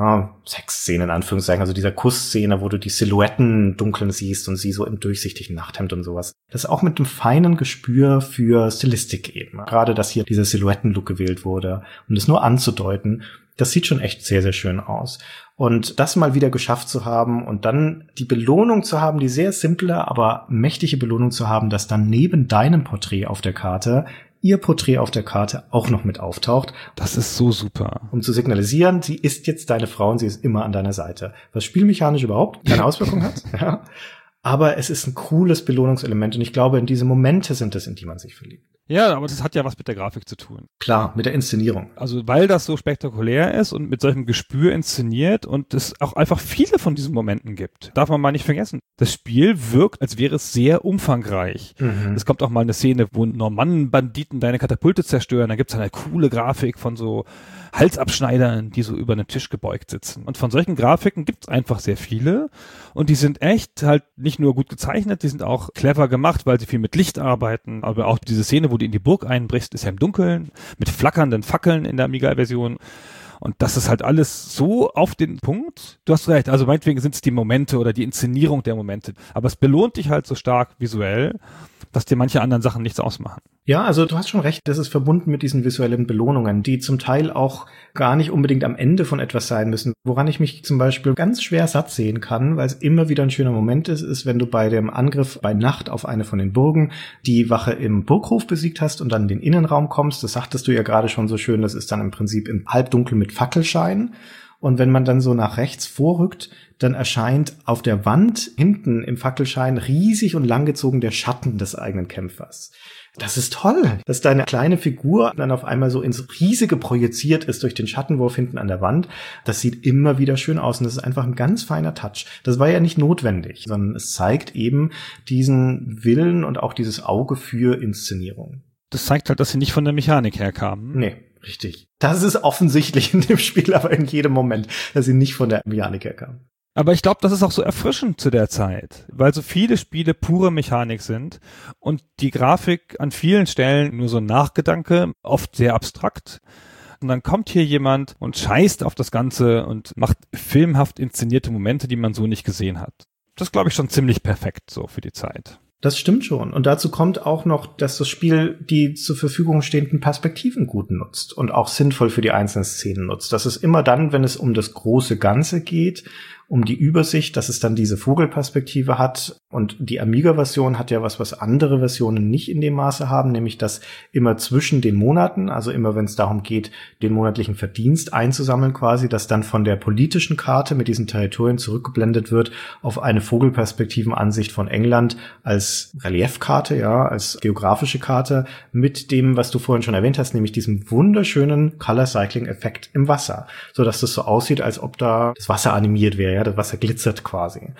Sexszene in Anführungszeichen, also dieser Kussszene, wo du die Silhouetten dunkeln siehst und sie so im durchsichtigen Nachthemd und sowas. Das ist auch mit einem feinen Gespür für Stilistik eben. Gerade, dass hier dieser Silhouettenlook gewählt wurde, um das nur anzudeuten, das sieht schon echt sehr, sehr schön aus. Und das mal wieder geschafft zu haben und dann die Belohnung zu haben, die sehr simple, aber mächtige Belohnung zu haben, dass dann neben deinem Porträt auf der Karte ihr Porträt auf der Karte auch noch mit auftaucht. Das ist so super. Um zu signalisieren, sie ist jetzt deine Frau und sie ist immer an deiner Seite. Was spielmechanisch überhaupt keine Auswirkung hat. Ja. Aber es ist ein cooles Belohnungselement und ich glaube, in diese Momente sind es, in die man sich verliebt. Ja, aber das hat ja was mit der Grafik zu tun. Klar, mit der Inszenierung. Also weil das so spektakulär ist und mit solchem Gespür inszeniert und es auch einfach viele von diesen Momenten gibt. Darf man mal nicht vergessen. Das Spiel wirkt, als wäre es sehr umfangreich. Es kommt auch mal eine Szene, wo Normannenbanditen deine Katapulte zerstören. Da gibt's eine coole Grafik von so Halsabschneidern, die so über einem Tisch gebeugt sitzen. Und von solchen Grafiken gibt's einfach sehr viele. Und die sind echt halt nicht nur gut gezeichnet, die sind auch clever gemacht, weil sie viel mit Licht arbeiten. Aber auch diese Szene, wo du in die Burg einbrichst, ist ja im Dunkeln, mit flackernden Fackeln in der Amiga-Version. Und das ist halt alles so auf den Punkt. Du hast recht, also meinetwegen sind es die Momente oder die Inszenierung der Momente. Aber es belohnt dich halt so stark visuell, dass dir manche anderen Sachen nichts ausmachen. Ja, also du hast schon recht, das ist verbunden mit diesen visuellen Belohnungen, die zum Teil auch gar nicht unbedingt am Ende von etwas sein müssen. Woran ich mich zum Beispiel ganz schwer satt sehen kann, weil es immer wieder ein schöner Moment ist, wenn du bei dem Angriff bei Nacht auf eine von den Burgen die Wache im Burghof besiegt hast und dann in den Innenraum kommst. Das sagtest du ja gerade schon so schön, das ist dann im Prinzip im Halbdunkel mit Fackelschein. Und wenn man dann so nach rechts vorrückt, dann erscheint auf der Wand hinten im Fackelschein riesig und langgezogen der Schatten des eigenen Kämpfers. Das ist toll, dass deine kleine Figur dann auf einmal so ins Riesige projiziert ist durch den Schattenwurf hinten an der Wand. Das sieht immer wieder schön aus und das ist einfach ein ganz feiner Touch. Das war ja nicht notwendig, sondern es zeigt eben diesen Willen und auch dieses Auge für Inszenierung. Das zeigt halt, dass sie nicht von der Mechanik herkamen. Nee, richtig. Das ist offensichtlich in dem Spiel, aber in jedem Moment, dass sie nicht von der Mechanik herkamen. Aber ich glaube, das ist auch so erfrischend zu der Zeit, weil so viele Spiele pure Mechanik sind und die Grafik an vielen Stellen nur so ein Nachgedanke, oft sehr abstrakt. Und dann kommt hier jemand und scheißt auf das Ganze und macht filmhaft inszenierte Momente, die man so nicht gesehen hat. Das glaube ich schon ziemlich perfekt so für die Zeit. Das stimmt schon. Und dazu kommt auch noch, dass das Spiel die zur Verfügung stehenden Perspektiven gut nutzt und auch sinnvoll für die einzelnen Szenen nutzt. Das ist immer dann, wenn es um das große Ganze geht, um die Übersicht, dass es dann diese Vogelperspektive hat. Und die Amiga-Version hat ja was andere Versionen nicht in dem Maße haben, nämlich dass immer zwischen den Monaten, also immer wenn es darum geht, den monatlichen Verdienst einzusammeln quasi, dass dann von der politischen Karte mit diesen Territorien zurückgeblendet wird auf eine Vogelperspektivenansicht von England als Reliefkarte, ja, als geografische Karte mit dem, was du vorhin schon erwähnt hast, nämlich diesem wunderschönen Color-Cycling-Effekt im Wasser, so dass das so aussieht, als ob da das Wasser animiert wäre, ja, das Wasser glitzert quasi.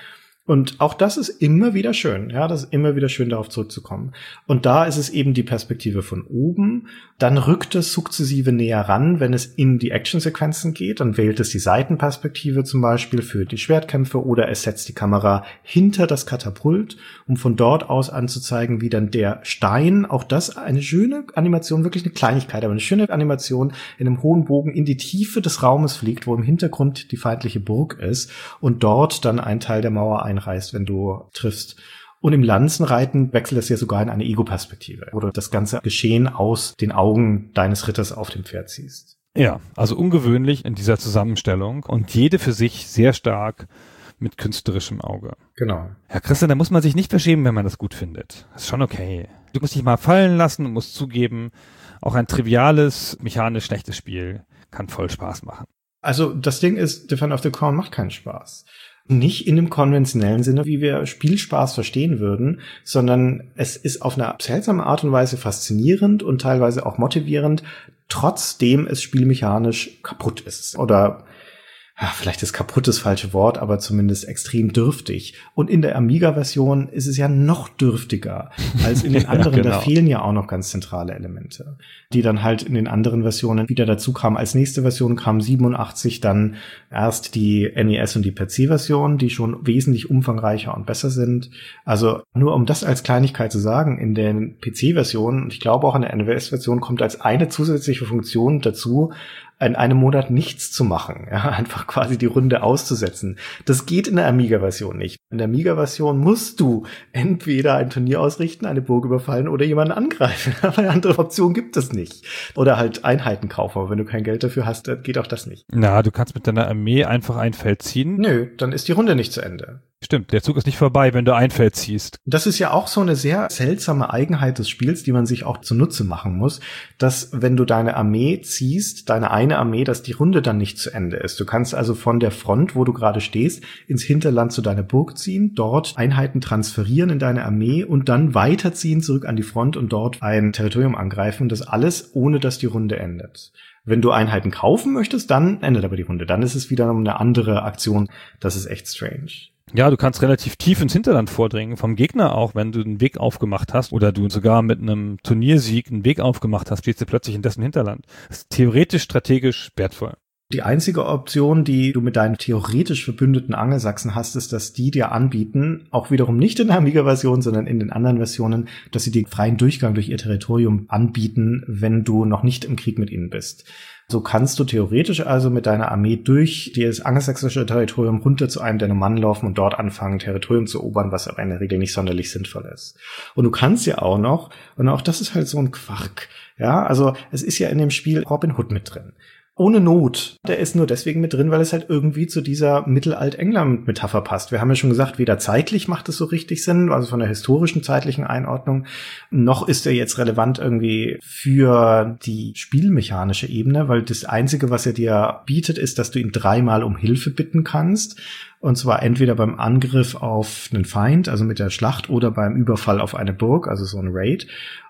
Und auch das ist immer wieder schön, ja, das ist immer wieder schön, darauf zurückzukommen. Und da ist es eben die Perspektive von oben. Dann rückt es sukzessive näher ran, wenn es in die Actionsequenzen geht. Dann wählt es die Seitenperspektive zum Beispiel für die Schwertkämpfe oder es setzt die Kamera hinter das Katapult, um von dort aus anzuzeigen, wie dann der Stein, auch das eine schöne Animation, wirklich eine Kleinigkeit, aber eine schöne Animation in einem hohen Bogen in die Tiefe des Raumes fliegt, wo im Hintergrund die feindliche Burg ist und dort dann ein Teil der Mauer einreißt, wenn du triffst. Und im Lanzenreiten wechselt es ja sogar in eine Ego-Perspektive, wo du das ganze Geschehen aus den Augen deines Ritters auf dem Pferd siehst. Ja, also ungewöhnlich in dieser Zusammenstellung und jede für sich sehr stark mit künstlerischem Auge. Genau. Herr Christian, da muss man sich nicht verschämen, wenn man das gut findet. Das ist schon okay. Du musst dich mal fallen lassen und musst zugeben, auch ein triviales, mechanisch schlechtes Spiel kann voll Spaß machen. Also das Ding ist, Defender of the Crown macht keinen Spaß. Nicht in dem konventionellen Sinne, wie wir Spielspaß verstehen würden, sondern es ist auf eine seltsame Art und Weise faszinierend und teilweise auch motivierend, trotzdem es spielmechanisch kaputt ist. Oder vielleicht ist kaputt das falsche Wort, aber zumindest extrem dürftig. Und in der Amiga-Version ist es ja noch dürftiger als in den anderen. Ja, genau. Da fehlen ja auch noch ganz zentrale Elemente, die dann halt in den anderen Versionen wieder dazu kamen. Als nächste Version kam 87 dann erst die NES und die PC-Version, die schon wesentlich umfangreicher und besser sind. Also nur um das als Kleinigkeit zu sagen, in den PC-Versionen, und ich glaube auch in der NES-Version, kommt als eine zusätzliche Funktion dazu, in einem Monat nichts zu machen, ja, einfach quasi die Runde auszusetzen. Das geht in der Amiga-Version nicht. In der Amiga-Version musst du entweder ein Turnier ausrichten, eine Burg überfallen oder jemanden angreifen. Aber eine andere Option gibt es nicht. Oder halt Einheiten kaufen, aber wenn du kein Geld dafür hast, dann geht auch das nicht. Na, du kannst mit deiner Armee einfach ein Feld ziehen. Nö, dann ist die Runde nicht zu Ende. Stimmt, der Zug ist nicht vorbei, wenn du ein Feld ziehst. Das ist ja auch so eine sehr seltsame Eigenheit des Spiels, die man sich auch zunutze machen muss, dass wenn du deine Armee ziehst, deine eine Armee, dass die Runde dann nicht zu Ende ist. Du kannst also von der Front, wo du gerade stehst, ins Hinterland zu deiner Burg ziehen, dort Einheiten transferieren in deine Armee und dann weiterziehen zurück an die Front und dort ein Territorium angreifen. Das alles, ohne dass die Runde endet. Wenn du Einheiten kaufen möchtest, dann endet aber die Runde. Dann ist es wieder eine andere Aktion. Das ist echt strange. Ja, du kannst relativ tief ins Hinterland vordringen, vom Gegner auch, wenn du einen Weg aufgemacht hast oder du sogar mit einem Turniersieg einen Weg aufgemacht hast, stehst du plötzlich in dessen Hinterland. Das ist theoretisch, strategisch wertvoll. Die einzige Option, die du mit deinen theoretisch verbündeten Angelsachsen hast, ist, dass die dir anbieten, auch wiederum nicht in der Amiga-Version, sondern in den anderen Versionen, dass sie dir freien Durchgang durch ihr Territorium anbieten, wenn du noch nicht im Krieg mit ihnen bist. So kannst du theoretisch also mit deiner Armee durch das angelsächsische Territorium runter zu einem der Normannen laufen und dort anfangen, Territorium zu erobern, was aber in der Regel nicht sonderlich sinnvoll ist. Und du kannst ja auch noch, und auch das ist halt so ein Quark, ja, also es ist ja in dem Spiel Robin Hood mit drin. Ohne Not. Der ist nur deswegen mit drin, weil es halt irgendwie zu dieser Mittelalt-England-Metapher passt. Wir haben ja schon gesagt, weder zeitlich macht es so richtig Sinn, also von der historischen zeitlichen Einordnung, noch ist er jetzt relevant irgendwie für die spielmechanische Ebene, weil das Einzige, was er dir bietet, ist, dass du ihn 3-mal um Hilfe bitten kannst. Und zwar entweder beim Angriff auf einen Feind, also mit der Schlacht, oder beim Überfall auf eine Burg, also so ein Raid.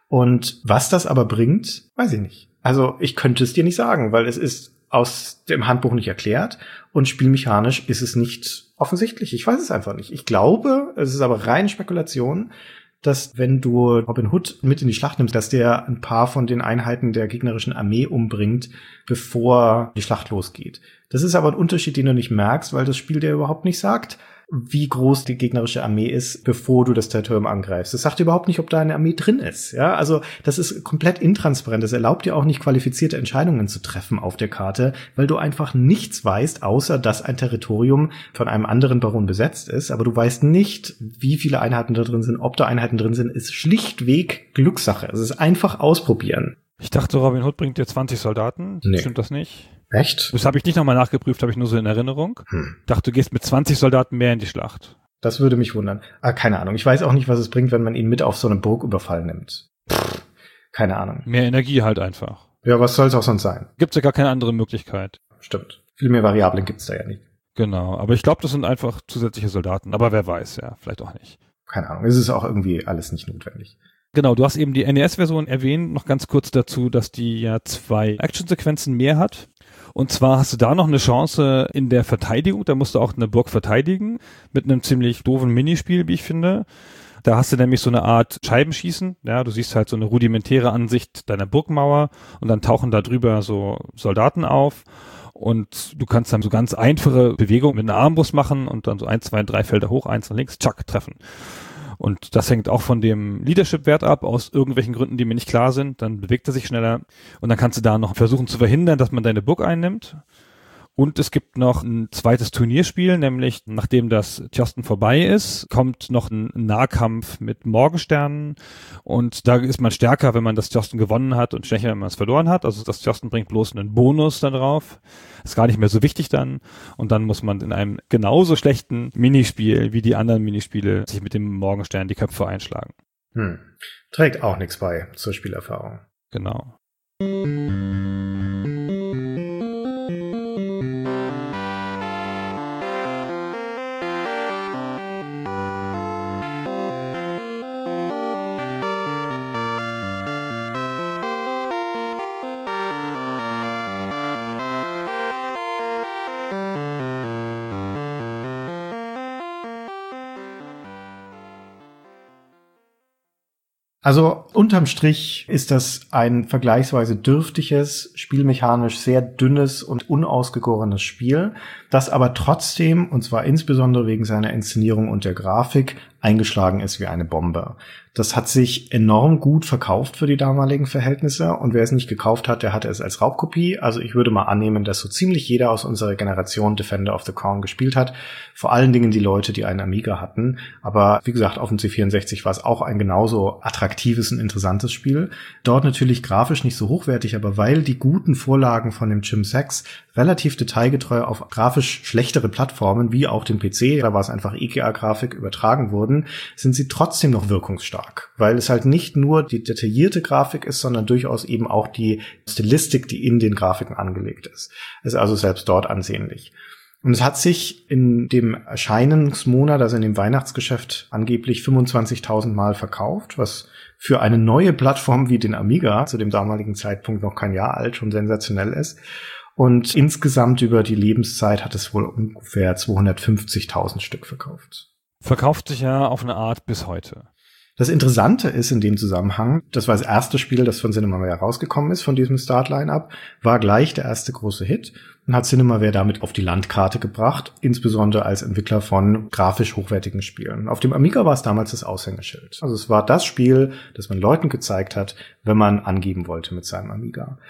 Und was das aber bringt, weiß ich nicht. Also ich könnte es dir nicht sagen, weil es ist aus dem Handbuch nicht erklärt und spielmechanisch ist es nicht offensichtlich. Ich weiß es einfach nicht. Ich glaube, es ist aber reine Spekulation, dass wenn du Robin Hood mit in die Schlacht nimmst, dass der ein paar von den Einheiten der gegnerischen Armee umbringt, bevor die Schlacht losgeht. Das ist aber ein Unterschied, den du nicht merkst, weil das Spiel dir überhaupt nicht sagt, wie groß die gegnerische Armee ist, bevor du das Territorium angreifst. Das sagt überhaupt nicht, ob da eine Armee drin ist. Ja, also das ist komplett intransparent. Das erlaubt dir auch nicht, qualifizierte Entscheidungen zu treffen auf der Karte, weil du einfach nichts weißt, außer dass ein Territorium von einem anderen Baron besetzt ist. Aber du weißt nicht, wie viele Einheiten da drin sind, ob da Einheiten drin sind. Ist schlichtweg Glückssache. Es ist einfach ausprobieren. Ich dachte, Robin Hood bringt dir 20 Soldaten. Nee. Stimmt das nicht? Echt? Das habe ich nicht nochmal nachgeprüft, habe ich nur so in Erinnerung. Dachte, du gehst mit 20 Soldaten mehr in die Schlacht. Das würde mich wundern. Keine Ahnung. Ich weiß auch nicht, was es bringt, wenn man ihn mit auf so eine Burgüberfall nimmt. Keine Ahnung. Mehr Energie halt einfach. Ja, was soll es auch sonst sein? Gibt's ja gar keine andere Möglichkeit. Stimmt. Viel mehr Variablen gibt's da ja nicht. Genau, aber ich glaube, das sind einfach zusätzliche Soldaten. Aber wer weiß, ja, vielleicht auch nicht. Keine Ahnung. Es ist auch irgendwie alles nicht notwendig. Genau, du hast eben die NES-Version erwähnt. Noch ganz kurz dazu, dass die ja 2 Actionsequenzen mehr hat. Und zwar hast du da noch eine Chance in der Verteidigung, da musst du auch eine Burg verteidigen, mit einem ziemlich doofen Minispiel, wie ich finde. Da hast du nämlich so eine Art Scheibenschießen, ja, du siehst halt so eine rudimentäre Ansicht deiner Burgmauer und dann tauchen da drüber so Soldaten auf und du kannst dann so ganz einfache Bewegungen mit einer Armbrust machen und dann so 1, 2, 3 Felder hoch, 1 nach links, tschack, treffen. Und das hängt auch von dem Leadership-Wert ab, aus irgendwelchen Gründen, die mir nicht klar sind. Dann bewegt er sich schneller und dann kannst du da noch versuchen zu verhindern, dass man deine Burg einnimmt. Und es gibt noch ein zweites Turnierspiel, nämlich nachdem das Tjosten vorbei ist, kommt noch ein Nahkampf mit Morgensternen und da ist man stärker, wenn man das Tjosten gewonnen hat und schwächer, wenn man es verloren hat. Also das Tjosten bringt bloß einen Bonus da drauf. Ist gar nicht mehr so wichtig dann und dann muss man in einem genauso schlechten Minispiel wie die anderen Minispiele sich mit dem Morgenstern die Köpfe einschlagen. Trägt auch nichts bei zur Spielerfahrung. Genau. Also unterm Strich ist das ein vergleichsweise dürftiges, spielmechanisch sehr dünnes und unausgegorenes Spiel, das aber trotzdem, und zwar insbesondere wegen seiner Inszenierung und der Grafik, eingeschlagen ist wie eine Bombe. Das hat sich enorm gut verkauft für die damaligen Verhältnisse und wer es nicht gekauft hat, der hatte es als Raubkopie. Also ich würde mal annehmen, dass so ziemlich jeder aus unserer Generation Defender of the Crown gespielt hat. Vor allen Dingen die Leute, die einen Amiga hatten. Aber wie gesagt, auf dem C64 war es auch ein genauso attraktives und interessantes Spiel. Dort natürlich grafisch nicht so hochwertig, aber weil die guten Vorlagen von dem Jim Sachs relativ detailgetreu auf grafisch schlechtere Plattformen wie auch den PC, da war es einfach EGA-Grafik, übertragen wurden, sind sie trotzdem noch wirkungsstark, weil es halt nicht nur die detaillierte Grafik ist, sondern durchaus eben auch die Stilistik, die in den Grafiken angelegt ist. Ist also selbst dort ansehnlich. Und es hat sich in dem Erscheinungsmonat, also in dem Weihnachtsgeschäft, angeblich 25.000 Mal verkauft, was für eine neue Plattform wie den Amiga, zu dem damaligen Zeitpunkt noch kein Jahr alt, schon sensationell ist. Und insgesamt über die Lebenszeit hat es wohl ungefähr 250.000 Stück verkauft. Verkauft sich ja auf eine Art bis heute. Das Interessante ist in dem Zusammenhang, das war das erste Spiel, das von Cinemaware rausgekommen ist, von diesem Start-Line-Up, war gleich der erste große Hit und hat Cinemaware damit auf die Landkarte gebracht, insbesondere als Entwickler von grafisch hochwertigen Spielen. Auf dem Amiga war es damals das Aushängeschild. Also es war das Spiel, das man Leuten gezeigt hat, wenn man angeben wollte mit seinem Amiga.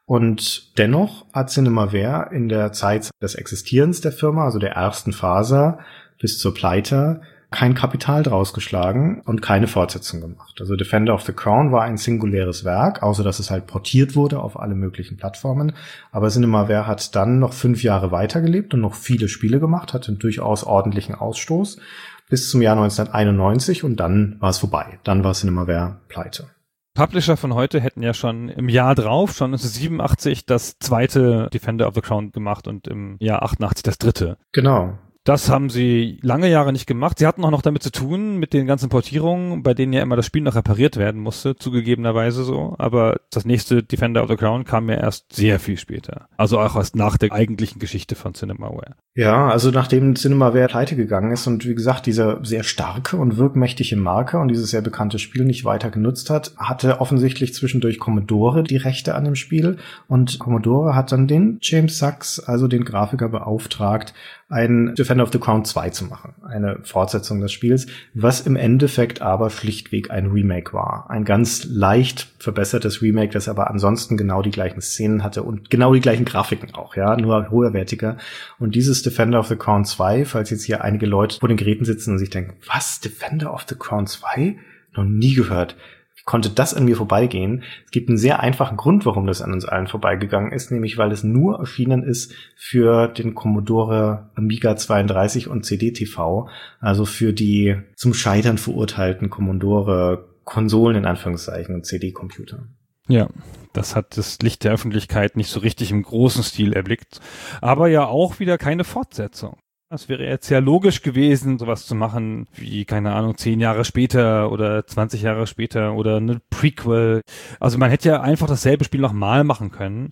Und dennoch hat Cinemaware in der Zeit des Existierens der Firma, also der ersten Phase bis zur Pleite, kein Kapital draus geschlagen und keine Fortsetzung gemacht. Also Defender of the Crown war ein singuläres Werk, außer dass es halt portiert wurde auf alle möglichen Plattformen. Aber Cinemaware hat dann noch 5 Jahre weitergelebt und noch viele Spiele gemacht, hatte einen durchaus ordentlichen Ausstoß bis zum Jahr 1991 und dann war es vorbei. Dann war Cinemaware pleite. Publisher von heute hätten ja schon im Jahr drauf, schon 1987, das zweite Defender of the Crown gemacht und im Jahr 88 das dritte. Genau. Das haben sie lange Jahre nicht gemacht. Sie hatten auch noch damit zu tun, mit den ganzen Portierungen, bei denen ja immer das Spiel noch repariert werden musste, zugegebenerweise so. Aber das nächste Defender of the Crown kam ja erst sehr viel später. Also auch erst nach der eigentlichen Geschichte von Cinemaware. Ja, also nachdem Cinemaware pleite gegangen ist und wie gesagt, diese sehr starke und wirkmächtige Marke und dieses sehr bekannte Spiel nicht weiter genutzt hat, hatte offensichtlich zwischendurch Commodore die Rechte an dem Spiel und Commodore hat dann den James Sachs, also den Grafiker, beauftragt, ein Defender of the Crown 2 zu machen. Eine Fortsetzung des Spiels, was im Endeffekt aber schlichtweg ein Remake war. Ein ganz leicht verbessertes Remake, das aber ansonsten genau die gleichen Szenen hatte und genau die gleichen Grafiken auch, ja, nur höherwertiger. Und dieses Defender of the Crown 2, falls jetzt hier einige Leute vor den Geräten sitzen und sich denken, was, Defender of the Crown 2? Noch nie gehört. Wie konnte das an mir vorbeigehen? Es gibt einen sehr einfachen Grund, warum das an uns allen vorbeigegangen ist, nämlich weil es nur erschienen ist für den Commodore Amiga 32 und CD-TV, also für die zum Scheitern verurteilten Commodore Konsolen in Anführungszeichen und CD-Computer. Ja, das hat das Licht der Öffentlichkeit nicht so richtig im großen Stil erblickt. Aber ja auch wieder keine Fortsetzung. Das wäre jetzt sehr logisch gewesen, sowas zu machen wie, keine Ahnung, 10 Jahre später oder 20 Jahre später oder eine Prequel. Also man hätte ja einfach dasselbe Spiel nochmal machen können.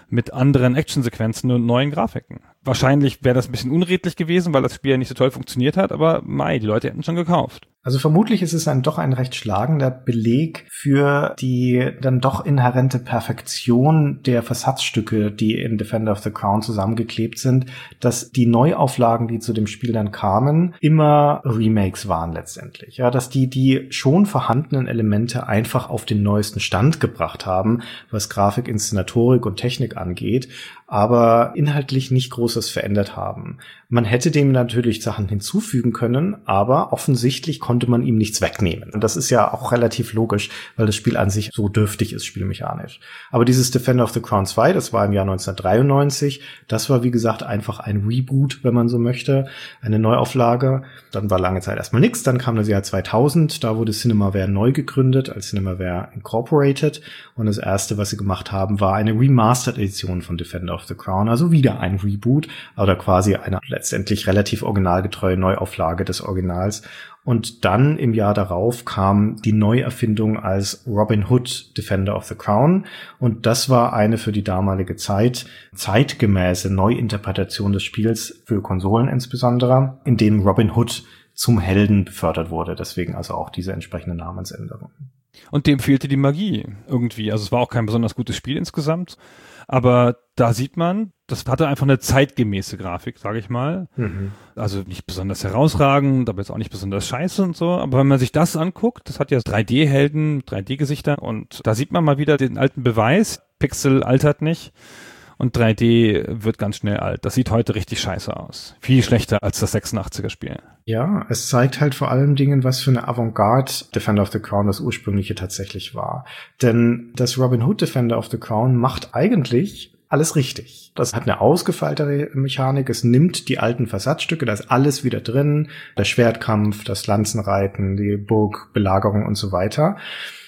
mit anderen Actionsequenzen und neuen Grafiken. Wahrscheinlich wäre das ein bisschen unredlich gewesen, weil das Spiel ja nicht so toll funktioniert hat, aber die Leute hätten schon gekauft. Also vermutlich ist es dann doch ein recht schlagender Beleg für die dann doch inhärente Perfektion der Versatzstücke, die in Defender of the Crown zusammengeklebt sind, dass die Neuauflagen, die zu dem Spiel dann kamen, immer Remakes waren letztendlich. Ja, dass die schon vorhandenen Elemente einfach auf den neuesten Stand gebracht haben, was Grafik, Inszenatorik und Technik angeht, aber inhaltlich nicht Großes verändert haben. Man hätte dem natürlich Sachen hinzufügen können, aber offensichtlich konnte man ihm nichts wegnehmen. Und das ist ja auch relativ logisch, weil das Spiel an sich so dürftig ist, spielmechanisch. Aber dieses Defender of the Crown 2, das war im Jahr 1993, das war wie gesagt einfach ein Reboot, wenn man so möchte, eine Neuauflage. Dann war lange Zeit erstmal nichts, dann kam das Jahr 2000, da wurde Cinemaware neu gegründet als Cinemaware Incorporated und das erste, was sie gemacht haben, war eine Remastered-Edition von Defender of the Crown, also wieder ein Reboot oder quasi eine letztendlich relativ originalgetreue Neuauflage des Originals. Und dann im Jahr darauf kam die Neuerfindung als Robin Hood Defender of the Crown. Und das war eine für die damalige Zeit zeitgemäße Neuinterpretation des Spiels für Konsolen insbesondere, in denen Robin Hood zum Helden befördert wurde. Deswegen also auch diese entsprechende Namensänderung. Und dem fehlte die Magie irgendwie. Also es war auch kein besonders gutes Spiel insgesamt. Aber da sieht man, das hatte einfach eine zeitgemäße Grafik, sage ich mal. Mhm. Also nicht besonders herausragend, aber jetzt auch nicht besonders scheiße und so. Aber wenn man sich das anguckt, das hat ja 3D-Helden, 3D-Gesichter und da sieht man mal wieder den alten Beweis, Pixel altert nicht und 3D wird ganz schnell alt. Das sieht heute richtig scheiße aus. Viel schlechter als das 86er-Spiel. Ja, es zeigt halt vor allem Dingen, was für eine Avantgarde Defender of the Crown das ursprüngliche tatsächlich war. Denn das Robin Hood Defender of the Crown macht eigentlich alles richtig. Das hat eine ausgefeilte Mechanik, es nimmt die alten Versatzstücke, da ist alles wieder drin, der Schwertkampf, das Lanzenreiten, die Burgbelagerung und so weiter.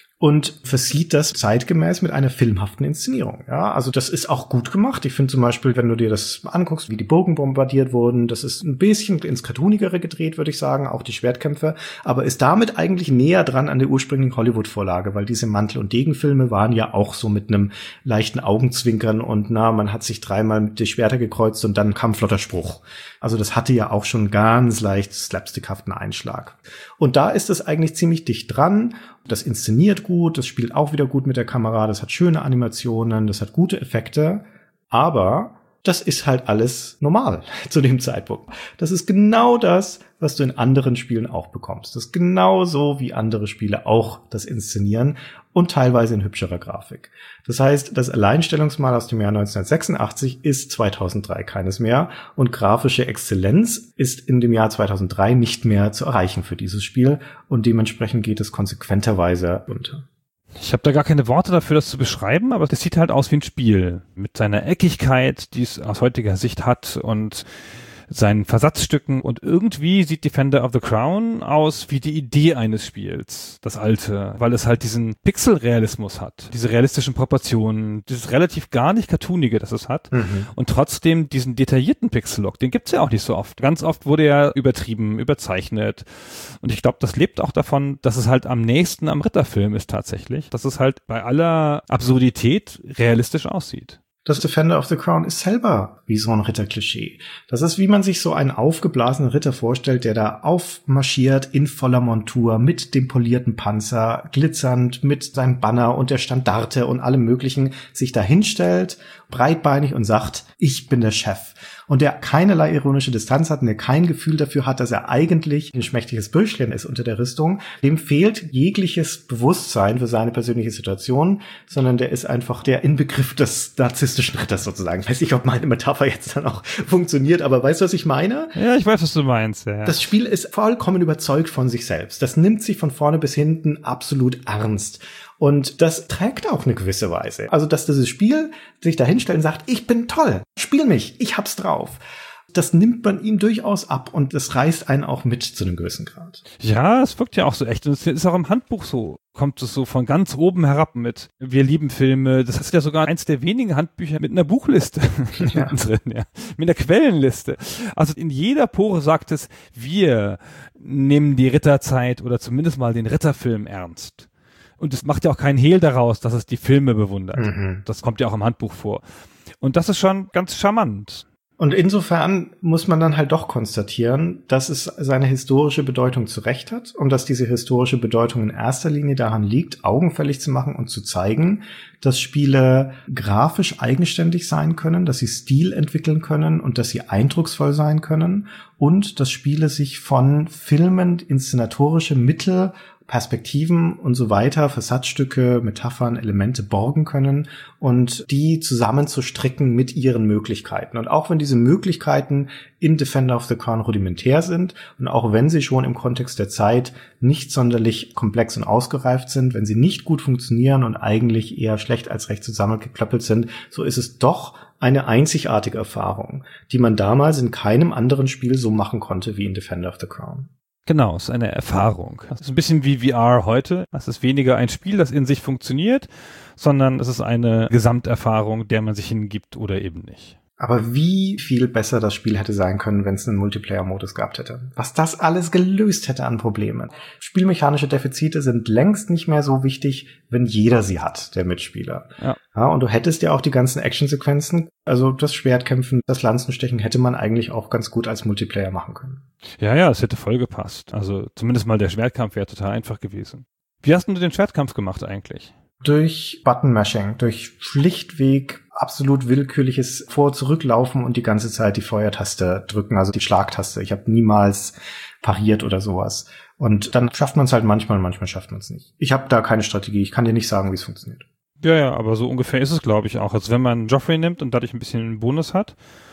Und versieht das zeitgemäß mit einer filmhaften Inszenierung. Ja, also das ist auch gut gemacht. Ich finde zum Beispiel, wenn du dir das anguckst, wie die Burgen bombardiert wurden, das ist ein bisschen ins Cartoonigere gedreht, würde ich sagen, auch die Schwertkämpfe, aber ist damit eigentlich näher dran an der ursprünglichen Hollywood-Vorlage, weil diese Mantel- und Degenfilme waren ja auch so mit einem leichten Augenzwinkern und man hat sich dreimal mit die Schwerter gekreuzt und dann kam ein flotter Spruch. Also das hatte ja auch schon ganz leicht slapstickhaften Einschlag. Und da ist es eigentlich ziemlich dicht dran. Das inszeniert gut, das spielt auch wieder gut mit der Kamera, das hat schöne Animationen, das hat gute Effekte, aber das ist halt alles normal zu dem Zeitpunkt. Das ist genau das, was du in anderen Spielen auch bekommst. Das ist genau so, wie andere Spiele auch das inszenieren und teilweise in hübscherer Grafik. Das heißt, das Alleinstellungsmal aus dem Jahr 1986 ist 2003 keines mehr und grafische Exzellenz ist in dem Jahr 2003 nicht mehr zu erreichen für dieses Spiel und dementsprechend geht es konsequenterweise unter. Ich habe da gar keine Worte dafür, das zu beschreiben, aber das sieht halt aus wie ein Spiel mit seiner Eckigkeit, die es aus heutiger Sicht hat und seinen Versatzstücken und irgendwie sieht Defender of the Crown aus wie die Idee eines Spiels, das alte, weil es halt diesen Pixelrealismus hat, diese realistischen Proportionen, dieses relativ gar nicht Cartoonige, das es hat und trotzdem diesen detaillierten Pixel-Look, den gibt's ja auch nicht so oft. Ganz oft wurde er übertrieben, überzeichnet und ich glaube, das lebt auch davon, dass es halt am nächsten am Ritterfilm ist tatsächlich, dass es halt bei aller Absurdität realistisch aussieht. Das Defender of the Crown ist selber wie so ein Ritterklischee. Das ist, wie man sich so einen aufgeblasenen Ritter vorstellt, der da aufmarschiert in voller Montur mit dem polierten Panzer, glitzernd mit seinem Banner und der Standarte und allem Möglichen, sich da hinstellt, breitbeinig und sagt, ich bin der Chef. Und der keinerlei ironische Distanz hat und der kein Gefühl dafür hat, dass er eigentlich ein schmächtiges Bürschchen ist unter der Rüstung. Dem fehlt jegliches Bewusstsein für seine persönliche Situation, sondern der ist einfach der Inbegriff des narzisstischen Ritters sozusagen. Ich weiß nicht, ob meine Metapher jetzt dann auch funktioniert, aber weißt du, was ich meine? Ja, ich weiß, was du meinst. Ja. Das Spiel ist vollkommen überzeugt von sich selbst. Das nimmt sich von vorne bis hinten absolut ernst. Und das trägt auch eine gewisse Weise. Also, dass dieses Spiel sich da hinstellt und sagt, ich bin toll, spiel mich, ich hab's drauf. Das nimmt man ihm durchaus ab und das reißt einen auch mit zu einem gewissen Grad. Ja, es wirkt ja auch so echt. Und es ist auch im Handbuch so. Kommt es so von ganz oben herab mit wir lieben Filme. Das ist ja sogar eins der wenigen Handbücher mit einer Buchliste drin, ja. Mit einer Quellenliste. Also in jeder Pore sagt es, wir nehmen die Ritterzeit oder zumindest mal den Ritterfilm ernst. Und es macht ja auch keinen Hehl daraus, dass es die Filme bewundert. Das kommt ja auch im Handbuch vor. Und das ist schon ganz charmant. Und insofern muss man dann halt doch konstatieren, dass es seine historische Bedeutung zu Recht hat und dass diese historische Bedeutung in erster Linie daran liegt, augenfällig zu machen und zu zeigen, dass Spiele grafisch eigenständig sein können, dass sie Stil entwickeln können und dass sie eindrucksvoll sein können und dass Spiele sich von Filmen, inszenatorische Mittel, Perspektiven und so weiter, Versatzstücke, Metaphern, Elemente borgen können und die zusammenzustricken mit ihren Möglichkeiten. Und auch wenn diese Möglichkeiten in Defender of the Crown rudimentär sind und auch wenn sie schon im Kontext der Zeit nicht sonderlich komplex und ausgereift sind, wenn sie nicht gut funktionieren und eigentlich eher schlecht als recht zusammengeklöppelt sind, so ist es doch eine einzigartige Erfahrung, die man damals in keinem anderen Spiel so machen konnte wie in Defender of the Crown. Genau, es ist eine Erfahrung. Es ist ein bisschen wie VR heute. Es ist weniger ein Spiel, das in sich funktioniert, sondern es ist eine Gesamterfahrung, der man sich hingibt oder eben nicht. Aber wie viel besser das Spiel hätte sein können, wenn es einen Multiplayer-Modus gehabt hätte. Was das alles gelöst hätte an Problemen. Spielmechanische Defizite sind längst nicht mehr so wichtig, wenn jeder sie hat, der Mitspieler. Ja, und du hättest ja auch die ganzen Actionsequenzen, also das Schwertkämpfen, das Lanzenstechen hätte man eigentlich auch ganz gut als Multiplayer machen können. Ja, es hätte voll gepasst. Also zumindest mal der Schwertkampf wäre total einfach gewesen. Wie hast du den Schwertkampf gemacht eigentlich? Durch Button-Mashing, durch schlichtweg absolut willkürliches Vor- und Zurücklaufen und die ganze Zeit die Feuertaste drücken, also die Schlagtaste. Ich habe niemals pariert oder sowas. Und dann schafft man es halt manchmal schafft man es nicht. Ich habe da keine Strategie, ich kann dir nicht sagen, wie es funktioniert. Ja, aber so ungefähr ist es, glaube ich, auch. Also wenn man Joffrey nimmt und dadurch ein bisschen einen Bonus hat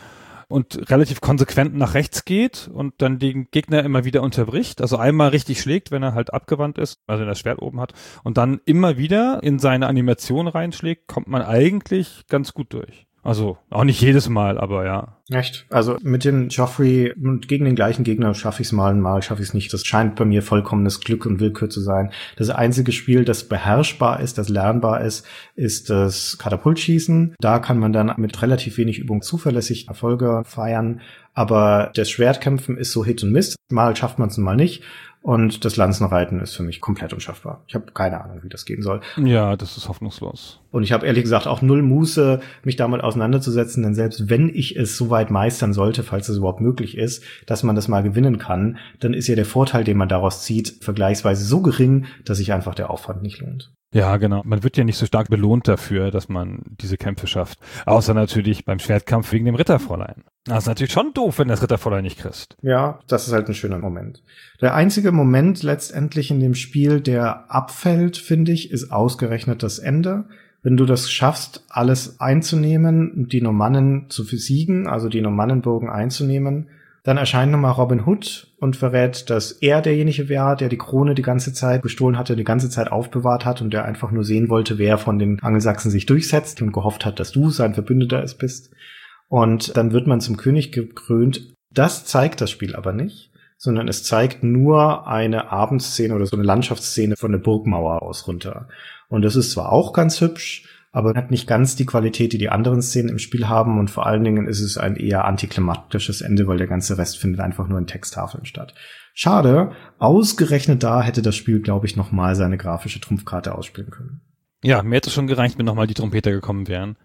und relativ konsequent nach rechts geht und dann den Gegner immer wieder unterbricht, also einmal richtig schlägt, wenn er halt abgewandt ist, also wenn er das Schwert oben hat, und dann immer wieder in seine Animation reinschlägt, kommt man eigentlich ganz gut durch. Also auch nicht jedes Mal, aber ja. Echt? Also mit den Joffrey und gegen den gleichen Gegner schaffe ich es mal schaffe ich es nicht. Das scheint bei mir vollkommenes Glück und Willkür zu sein. Das einzige Spiel, das beherrschbar ist, das lernbar ist das Katapultschießen. Da kann man dann mit relativ wenig Übung zuverlässig Erfolge feiern. Aber das Schwertkämpfen ist so Hit und Miss. Mal schafft man es und mal nicht. Und das Lanzenreiten ist für mich komplett unschaffbar. Ich habe keine Ahnung, wie das gehen soll. Ja, das ist hoffnungslos. Und ich habe ehrlich gesagt auch null Muße, mich damit auseinanderzusetzen, denn selbst wenn ich es so weit meistern sollte, falls es überhaupt möglich ist, dass man das mal gewinnen kann, dann ist ja der Vorteil, den man daraus zieht, vergleichsweise so gering, dass sich einfach der Aufwand nicht lohnt. Ja, genau. Man wird ja nicht so stark belohnt dafür, dass man diese Kämpfe schafft. Außer natürlich beim Schwertkampf wegen dem Ritterfräulein. Das ist natürlich schon doof, wenn das Ritterfräulein nicht kriegst. Ja, das ist halt ein schöner Moment. Der einzige Moment letztendlich in dem Spiel, der abfällt, finde ich, ist ausgerechnet das Ende. Wenn du das schaffst, alles einzunehmen, die Normannen zu besiegen, also die Normannenburgen einzunehmen, dann erscheint nochmal Robin Hood und verrät, dass er derjenige war, der die Krone die ganze Zeit gestohlen hatte, die ganze Zeit aufbewahrt hat und der einfach nur sehen wollte, wer von den Angelsachsen sich durchsetzt und gehofft hat, dass du sein Verbündeter bist. Und dann wird man zum König gekrönt. Das zeigt das Spiel aber nicht, sondern es zeigt nur eine Abendszene oder so eine Landschaftsszene von der Burgmauer aus runter. Und das ist zwar auch ganz hübsch, aber hat nicht ganz die Qualität, die die anderen Szenen im Spiel haben, und vor allen Dingen ist es ein eher antiklimatisches Ende, weil der ganze Rest findet einfach nur in Texttafeln statt. Schade, ausgerechnet da hätte das Spiel, glaube ich, nochmal seine grafische Trumpfkarte ausspielen können. Ja, mir hätte es schon gereicht, wenn nochmal die Trompeter gekommen wären.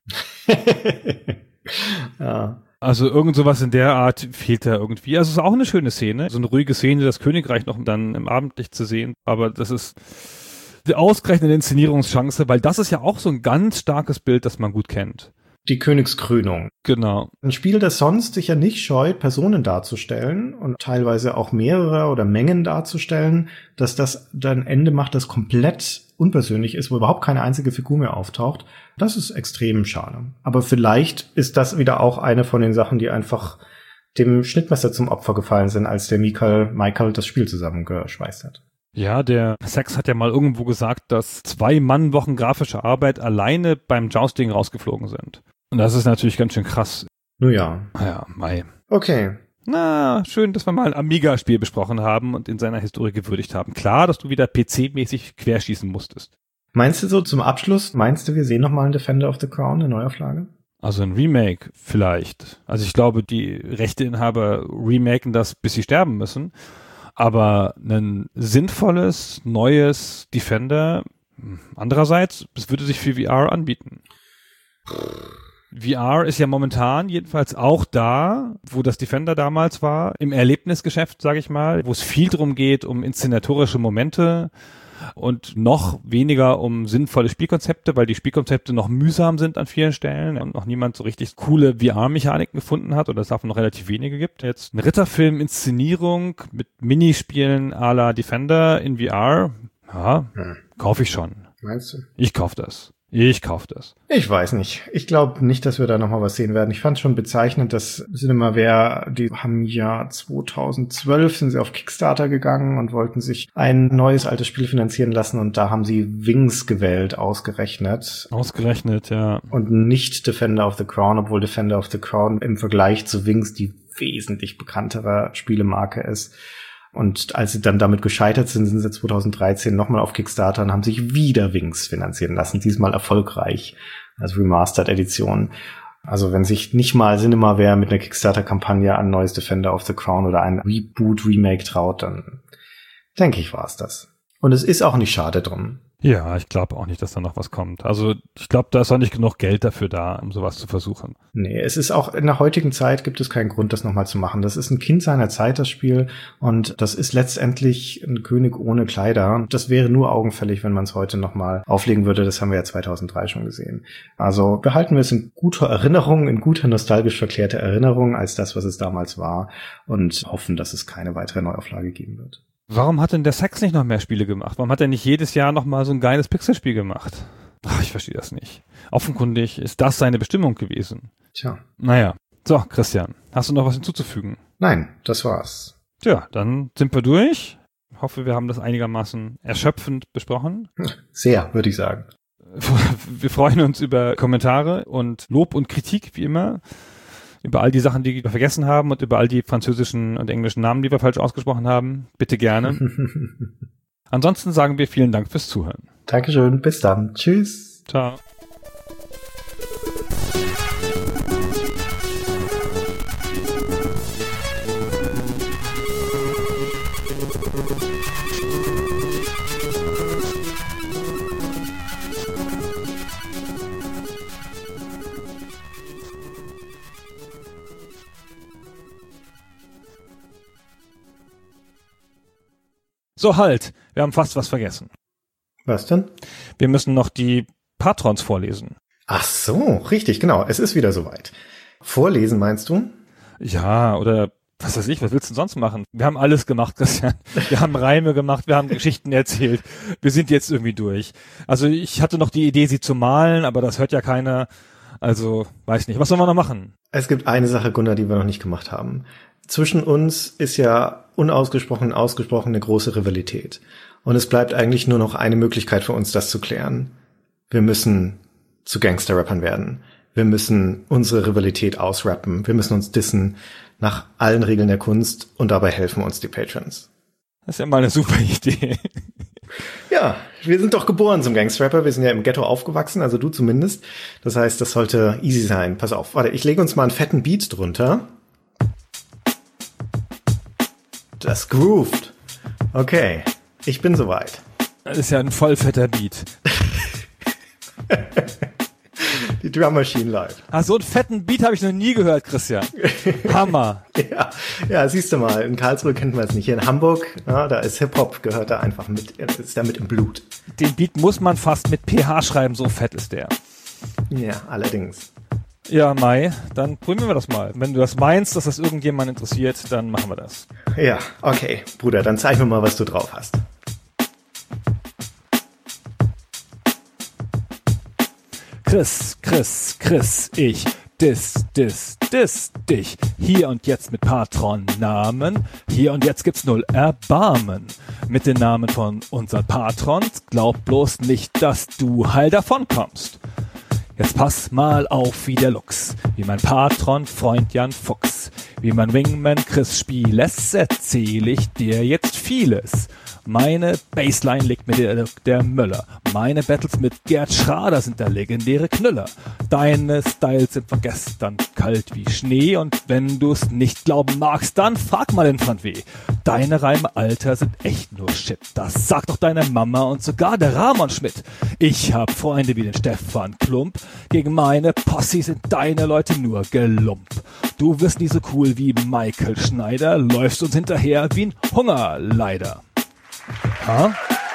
Ja. Also irgend sowas in der Art fehlt da irgendwie. Also es ist auch eine schöne Szene, so eine ruhige Szene, das Königreich noch dann im Abendlicht zu sehen, aber das ist die ausgerechnete Inszenierungschance, weil das ist ja auch so ein ganz starkes Bild, das man gut kennt. Die Königskrönung. Genau. Ein Spiel, das sonst sich ja nicht scheut, Personen darzustellen und teilweise auch mehrere oder Mengen darzustellen, dass das dann Ende macht, das komplett unpersönlich ist, wo überhaupt keine einzige Figur mehr auftaucht. Das ist extrem schade. Aber vielleicht ist das wieder auch eine von den Sachen, die einfach dem Schnittmesser zum Opfer gefallen sind, als der Michael das Spiel zusammengeschweißt hat. Ja, der Sachs hat ja mal irgendwo gesagt, dass 2 Mannwochen grafische Arbeit alleine beim Jousting rausgeflogen sind. Und das ist natürlich ganz schön krass. Nun ja. Ja, mei. Okay. Na, schön, dass wir mal ein Amiga-Spiel besprochen haben und in seiner Historie gewürdigt haben. Klar, dass du wieder PC-mäßig querschießen musstest. Meinst du so zum Abschluss, wir sehen nochmal einen Defender of the Crown, eine Neuauflage? Also ein Remake vielleicht. Also ich glaube, die Rechteinhaber remaken das, bis sie sterben müssen. Aber ein sinnvolles, neues Defender, andererseits, es würde sich für VR anbieten. VR ist ja momentan jedenfalls auch da, wo das Defender damals war, im Erlebnisgeschäft, sage ich mal, wo es viel drum geht, um inszenatorische Momente und noch weniger um sinnvolle Spielkonzepte, weil die Spielkonzepte noch mühsam sind an vielen Stellen und noch niemand so richtig coole VR-Mechaniken gefunden hat oder es davon noch relativ wenige gibt. Jetzt eine Ritterfilm-Inszenierung mit Minispielen à la Defender in VR, ja, kaufe ich schon. Meinst du? Ich kaufe das. Ich weiß nicht. Ich glaube nicht, dass wir da nochmal was sehen werden. Ich fand schon bezeichnend, dass Cinemaware, die haben ja 2012 sind sie auf Kickstarter gegangen und wollten sich ein neues altes Spiel finanzieren lassen und da haben sie Wings gewählt, ausgerechnet. Ja. Und nicht Defender of the Crown, obwohl Defender of the Crown im Vergleich zu Wings die wesentlich bekanntere Spielemarke ist. Und als sie dann damit gescheitert sind, sind sie 2013 nochmal auf Kickstarter und haben sich wieder Wings finanzieren lassen, diesmal erfolgreich als Remastered-Edition. Also wenn sich nicht mal Cinemaware mit einer Kickstarter-Kampagne an neues Defender of the Crown oder ein Reboot-Remake traut, dann denke ich, war's das. Und es ist auch nicht schade drum. Ja, ich glaube auch nicht, dass da noch was kommt. Also ich glaube, da ist auch nicht genug Geld dafür da, um sowas zu versuchen. Nee, es ist auch in der heutigen Zeit gibt es keinen Grund, das nochmal zu machen. Das ist ein Kind seiner Zeit, das Spiel. Und das ist letztendlich ein König ohne Kleider. Das wäre nur augenfällig, wenn man es heute nochmal auflegen würde. Das haben wir ja 2003 schon gesehen. Also behalten wir es in guter Erinnerung, in guter nostalgisch verklärter Erinnerung als das, was es damals war. Und hoffen, dass es keine weitere Neuauflage geben wird. Warum hat denn der Sachs nicht noch mehr Spiele gemacht? Warum hat er nicht jedes Jahr noch mal so ein geiles Pixelspiel gemacht? Ach, ich verstehe das nicht. Offenkundig ist das seine Bestimmung gewesen. Tja. Naja. So, Christian, hast du noch was hinzuzufügen? Nein, das war's. Tja, dann sind wir durch. Ich hoffe, wir haben das einigermaßen erschöpfend besprochen. Sehr, würde ich sagen. Wir freuen uns über Kommentare und Lob und Kritik, wie immer. Über all die Sachen, die wir vergessen haben und über all die französischen und englischen Namen, die wir falsch ausgesprochen haben. Bitte gerne. Ansonsten sagen wir vielen Dank fürs Zuhören. Dankeschön, bis dann. Tschüss. Ciao. So, halt. Wir haben fast was vergessen. Was denn? Wir müssen noch die Patrons vorlesen. Ach so, richtig, genau. Es ist wieder soweit. Vorlesen, meinst du? Ja, oder was weiß ich, was willst du denn sonst machen? Wir haben alles gemacht, Christian. Wir haben Reime gemacht, wir haben Geschichten erzählt. Wir sind jetzt irgendwie durch. Also ich hatte noch die Idee, sie zu malen, aber das hört ja keiner. Also, weiß nicht. Was sollen wir noch machen? Es gibt eine Sache, Gunnar, die wir noch nicht gemacht haben. Zwischen uns ist ja ausgesprochen eine große Rivalität. Und es bleibt eigentlich nur noch eine Möglichkeit für uns, das zu klären. Wir müssen zu Gangster-Rappern werden. Wir müssen unsere Rivalität ausrappen. Wir müssen uns dissen nach allen Regeln der Kunst und dabei helfen uns die Patrons. Das ist ja mal eine super Idee. Ja, wir sind doch geboren zum Gangster-Rapper. Wir sind ja im Ghetto aufgewachsen, also du zumindest. Das heißt, das sollte easy sein. Pass auf, warte, ich lege uns mal einen fetten Beat drunter. Das grooved. Okay, ich bin soweit. Das ist ja ein voll fetter Beat. Die Drum Machine live. Ah, so einen fetten Beat habe ich noch nie gehört, Christian. Hammer. Ja, siehst du mal, in Karlsruhe kennt man es nicht. Hier in Hamburg, ja, da ist Hip-Hop, gehört da einfach mit, ist da mit im Blut. Den Beat muss man fast mit PH schreiben, so fett ist der. Ja, allerdings. Ja, Mai, dann probieren wir das mal. Wenn du das meinst, dass das irgendjemand interessiert, dann machen wir das. Ja, okay, Bruder, dann zeig mir mal, was du drauf hast. Chris, ich diss dich. Hier und jetzt mit Patronnamen. Hier und jetzt gibt's 0 Erbarmen. Mit den Namen von unseren Patrons. Glaub bloß nicht, dass du heil davon kommst. Jetzt pass mal auf wie der Lux, wie mein Patron-Freund Jan Fuchs, wie mein Wingman Chris Spieles, erzähl ich dir jetzt vieles. Meine Bassline legt mir der Möller. Meine Battles mit Gerd Schrader sind der legendäre Knüller. Deine Styles sind von gestern kalt wie Schnee und wenn du's nicht glauben magst, dann frag mal den Frank W. Deine Reime, Alter, sind echt nur Shit. Das sagt doch deine Mama und sogar der Ramon Schmidt. Ich hab Freunde wie den Stefan Klump. Gegen meine Posse sind deine Leute nur Gelump. Du wirst nie so cool wie Michael Schneider, läufst uns hinterher wie ein Hungerleider. Ha?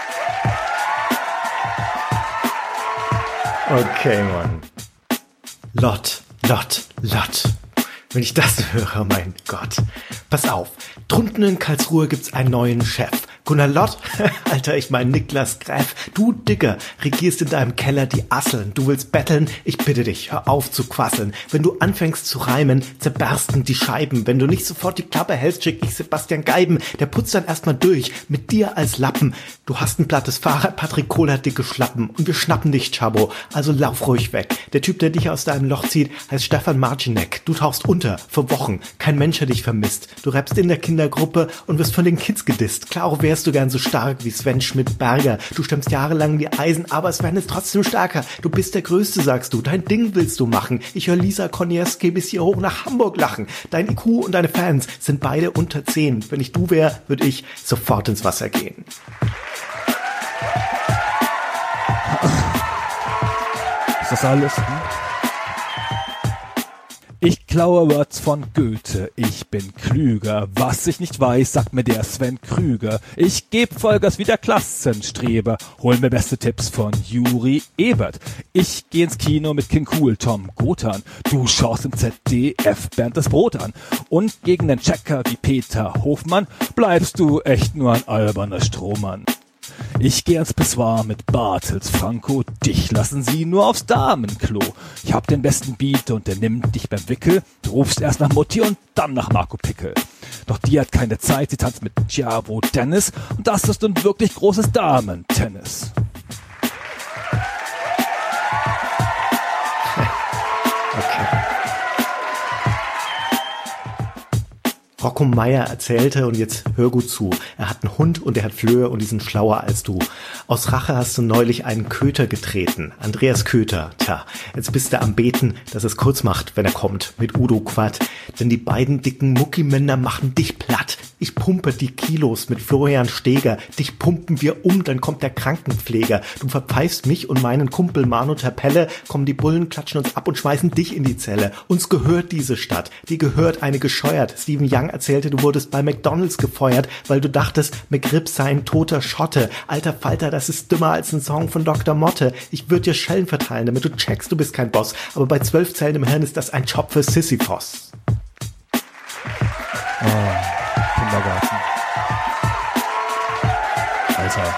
Okay, Mann. Lot. Wenn ich das höre, mein Gott. Pass auf, drunten in Karlsruhe gibt's einen neuen Chef. Gunnar Lott? Alter, ich mein Niklas Gräf. Du Dicker, regierst in deinem Keller die Asseln. Du willst betteln? Ich bitte dich, hör auf zu quasseln. Wenn du anfängst zu reimen, zerbersten die Scheiben. Wenn du nicht sofort die Klappe hältst, schick ich Sebastian Geiben. Der putzt dann erstmal durch, mit dir als Lappen. Du hast ein plattes Fahrrad, Patrick Kohl hat dicke Schlappen. Und wir schnappen dich, Chabo. Also lauf ruhig weg. Der Typ, der dich aus deinem Loch zieht, heißt Stefan Marcinek. Du tauchst unter, für Wochen. Kein Mensch hat dich vermisst. Du rappst in der Kindergruppe und wirst von den Kids gedisst. Klar, auch wärst du gern so stark wie Sven Schmidt-Berger. Du stemmst jahrelang die Eisen, aber Sven ist trotzdem stärker. Du bist der Größte, sagst du. Dein Ding willst du machen. Ich höre Lisa Konieski bis hier hoch nach Hamburg lachen. Dein IQ und deine Fans sind beide unter 10. Wenn ich du wär, würde ich sofort ins Wasser gehen. Ist das alles? Ich klaue Words von Goethe, ich bin klüger. Was ich nicht weiß, sagt mir der Sven Krüger. Ich geb Vollgas wie der Klassenstreber, hol mir beste Tipps von Juri Ebert. Ich geh ins Kino mit King Cool, Tom Gothan. Du schaust im ZDF Bernd das Brot an. Und gegen den Checker wie Peter Hofmann bleibst du echt nur ein alberner Strohmann. Ich geh ans Pissoir mit Bartels Franco, dich lassen sie nur aufs Damenklo. Ich hab den besten Beat und der nimmt dich beim Wickel. Du rufst erst nach Mutti und dann nach Marco Pickel. Doch die hat keine Zeit, sie tanzt mit Giavo Dennis und das ist nun wirklich großes Damen-Tennis. Okay. Rocco Meier erzählte, und jetzt hör gut zu, er hat einen Hund und er hat Flöhe und die sind schlauer als du. Aus Rache hast du neulich einen Köter getreten, Andreas Köter. Tja, jetzt bist du am Beten, dass es kurz macht, wenn er kommt, mit Udo Quatt. Denn die beiden dicken Muckimänner machen dich platt. Ich pumpe die Kilos mit Florian Steger. Dich pumpen wir um, dann kommt der Krankenpfleger. Du verpfeifst mich und meinen Kumpel Manu Terpelle. Kommen die Bullen, klatschen uns ab und schmeißen dich in die Zelle. Uns gehört diese Stadt. Die gehört eine gescheuert. Stephen Young erzählte, du wurdest bei McDonald's gefeuert, weil du dachtest, McRib sei ein toter Schotte. Alter Falter, das ist dümmer als ein Song von Dr. Motte. Ich würde dir Schellen verteilen, damit du checkst, du bist kein Boss. Aber bei 12 Zellen im Hirn ist das ein Job für Sisyphos. Oh, Kindergarten. Alter.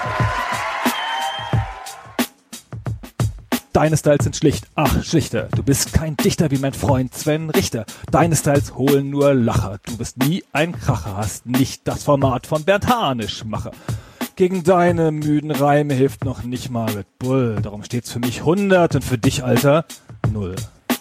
Deine Styles sind schlicht, ach schlichter. Du bist kein Dichter wie mein Freund Sven Richter. Deine Styles holen nur Lacher. Du bist nie ein Kracher, hast nicht das Format von Bernd Hanischmacher. Gegen deine müden Reime hilft noch nicht mal Red Bull. Darum steht's für mich 100 und für dich, Alter, 0.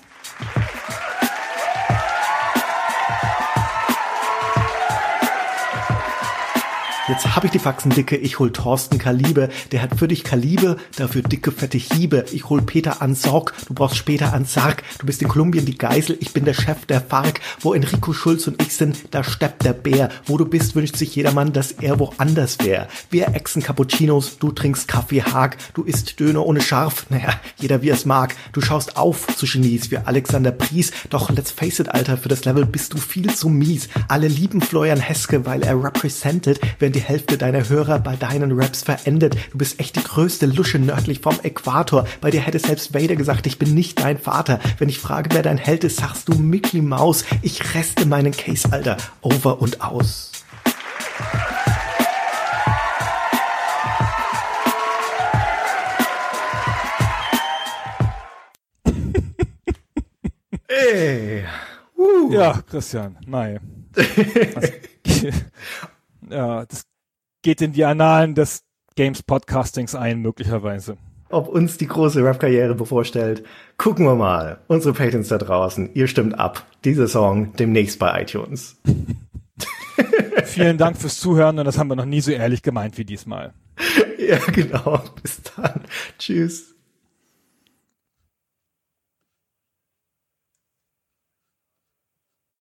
Jetzt hab ich die Faxen dicke, ich hol Thorsten Kaliber, der hat für dich Kaliber, dafür dicke, fette Hiebe. Ich hol Peter Ansorg, du brauchst später an Sarg. Du bist in Kolumbien die Geisel, ich bin der Chef der FARC. Wo Enrico Schulz und ich sind, da steppt der Bär. Wo du bist, wünscht sich jedermann, dass er woanders wär. Wir exen Cappuccinos, du trinkst Kaffee Haag. Du isst Döner ohne Scharf, naja, jeder wie es mag. Du schaust auf zu Genies wie Alexander Pries. Doch let's face it, Alter, für das Level bist du viel zu mies. Alle lieben Florian Heske, weil er represented, während die Hälfte deiner Hörer bei deinen Raps verendet. Du bist echt die größte Lusche nördlich vom Äquator. Bei dir hätte selbst Vader gesagt, ich bin nicht dein Vater. Wenn ich frage, wer dein Held ist, sagst du Mickey Maus. Ich reste meinen Case, Alter, over und aus. Ey. Ja, Christian, nein. Ja, das geht in die Annalen des Games-Podcastings ein, möglicherweise. Ob uns die große Rap-Karriere bevorstellt, gucken wir mal. Unsere Patrons da draußen, ihr stimmt ab. Dieser Song demnächst bei iTunes. Vielen Dank fürs Zuhören und das haben wir noch nie so ehrlich gemeint wie diesmal. Ja, genau. Bis dann. Tschüss.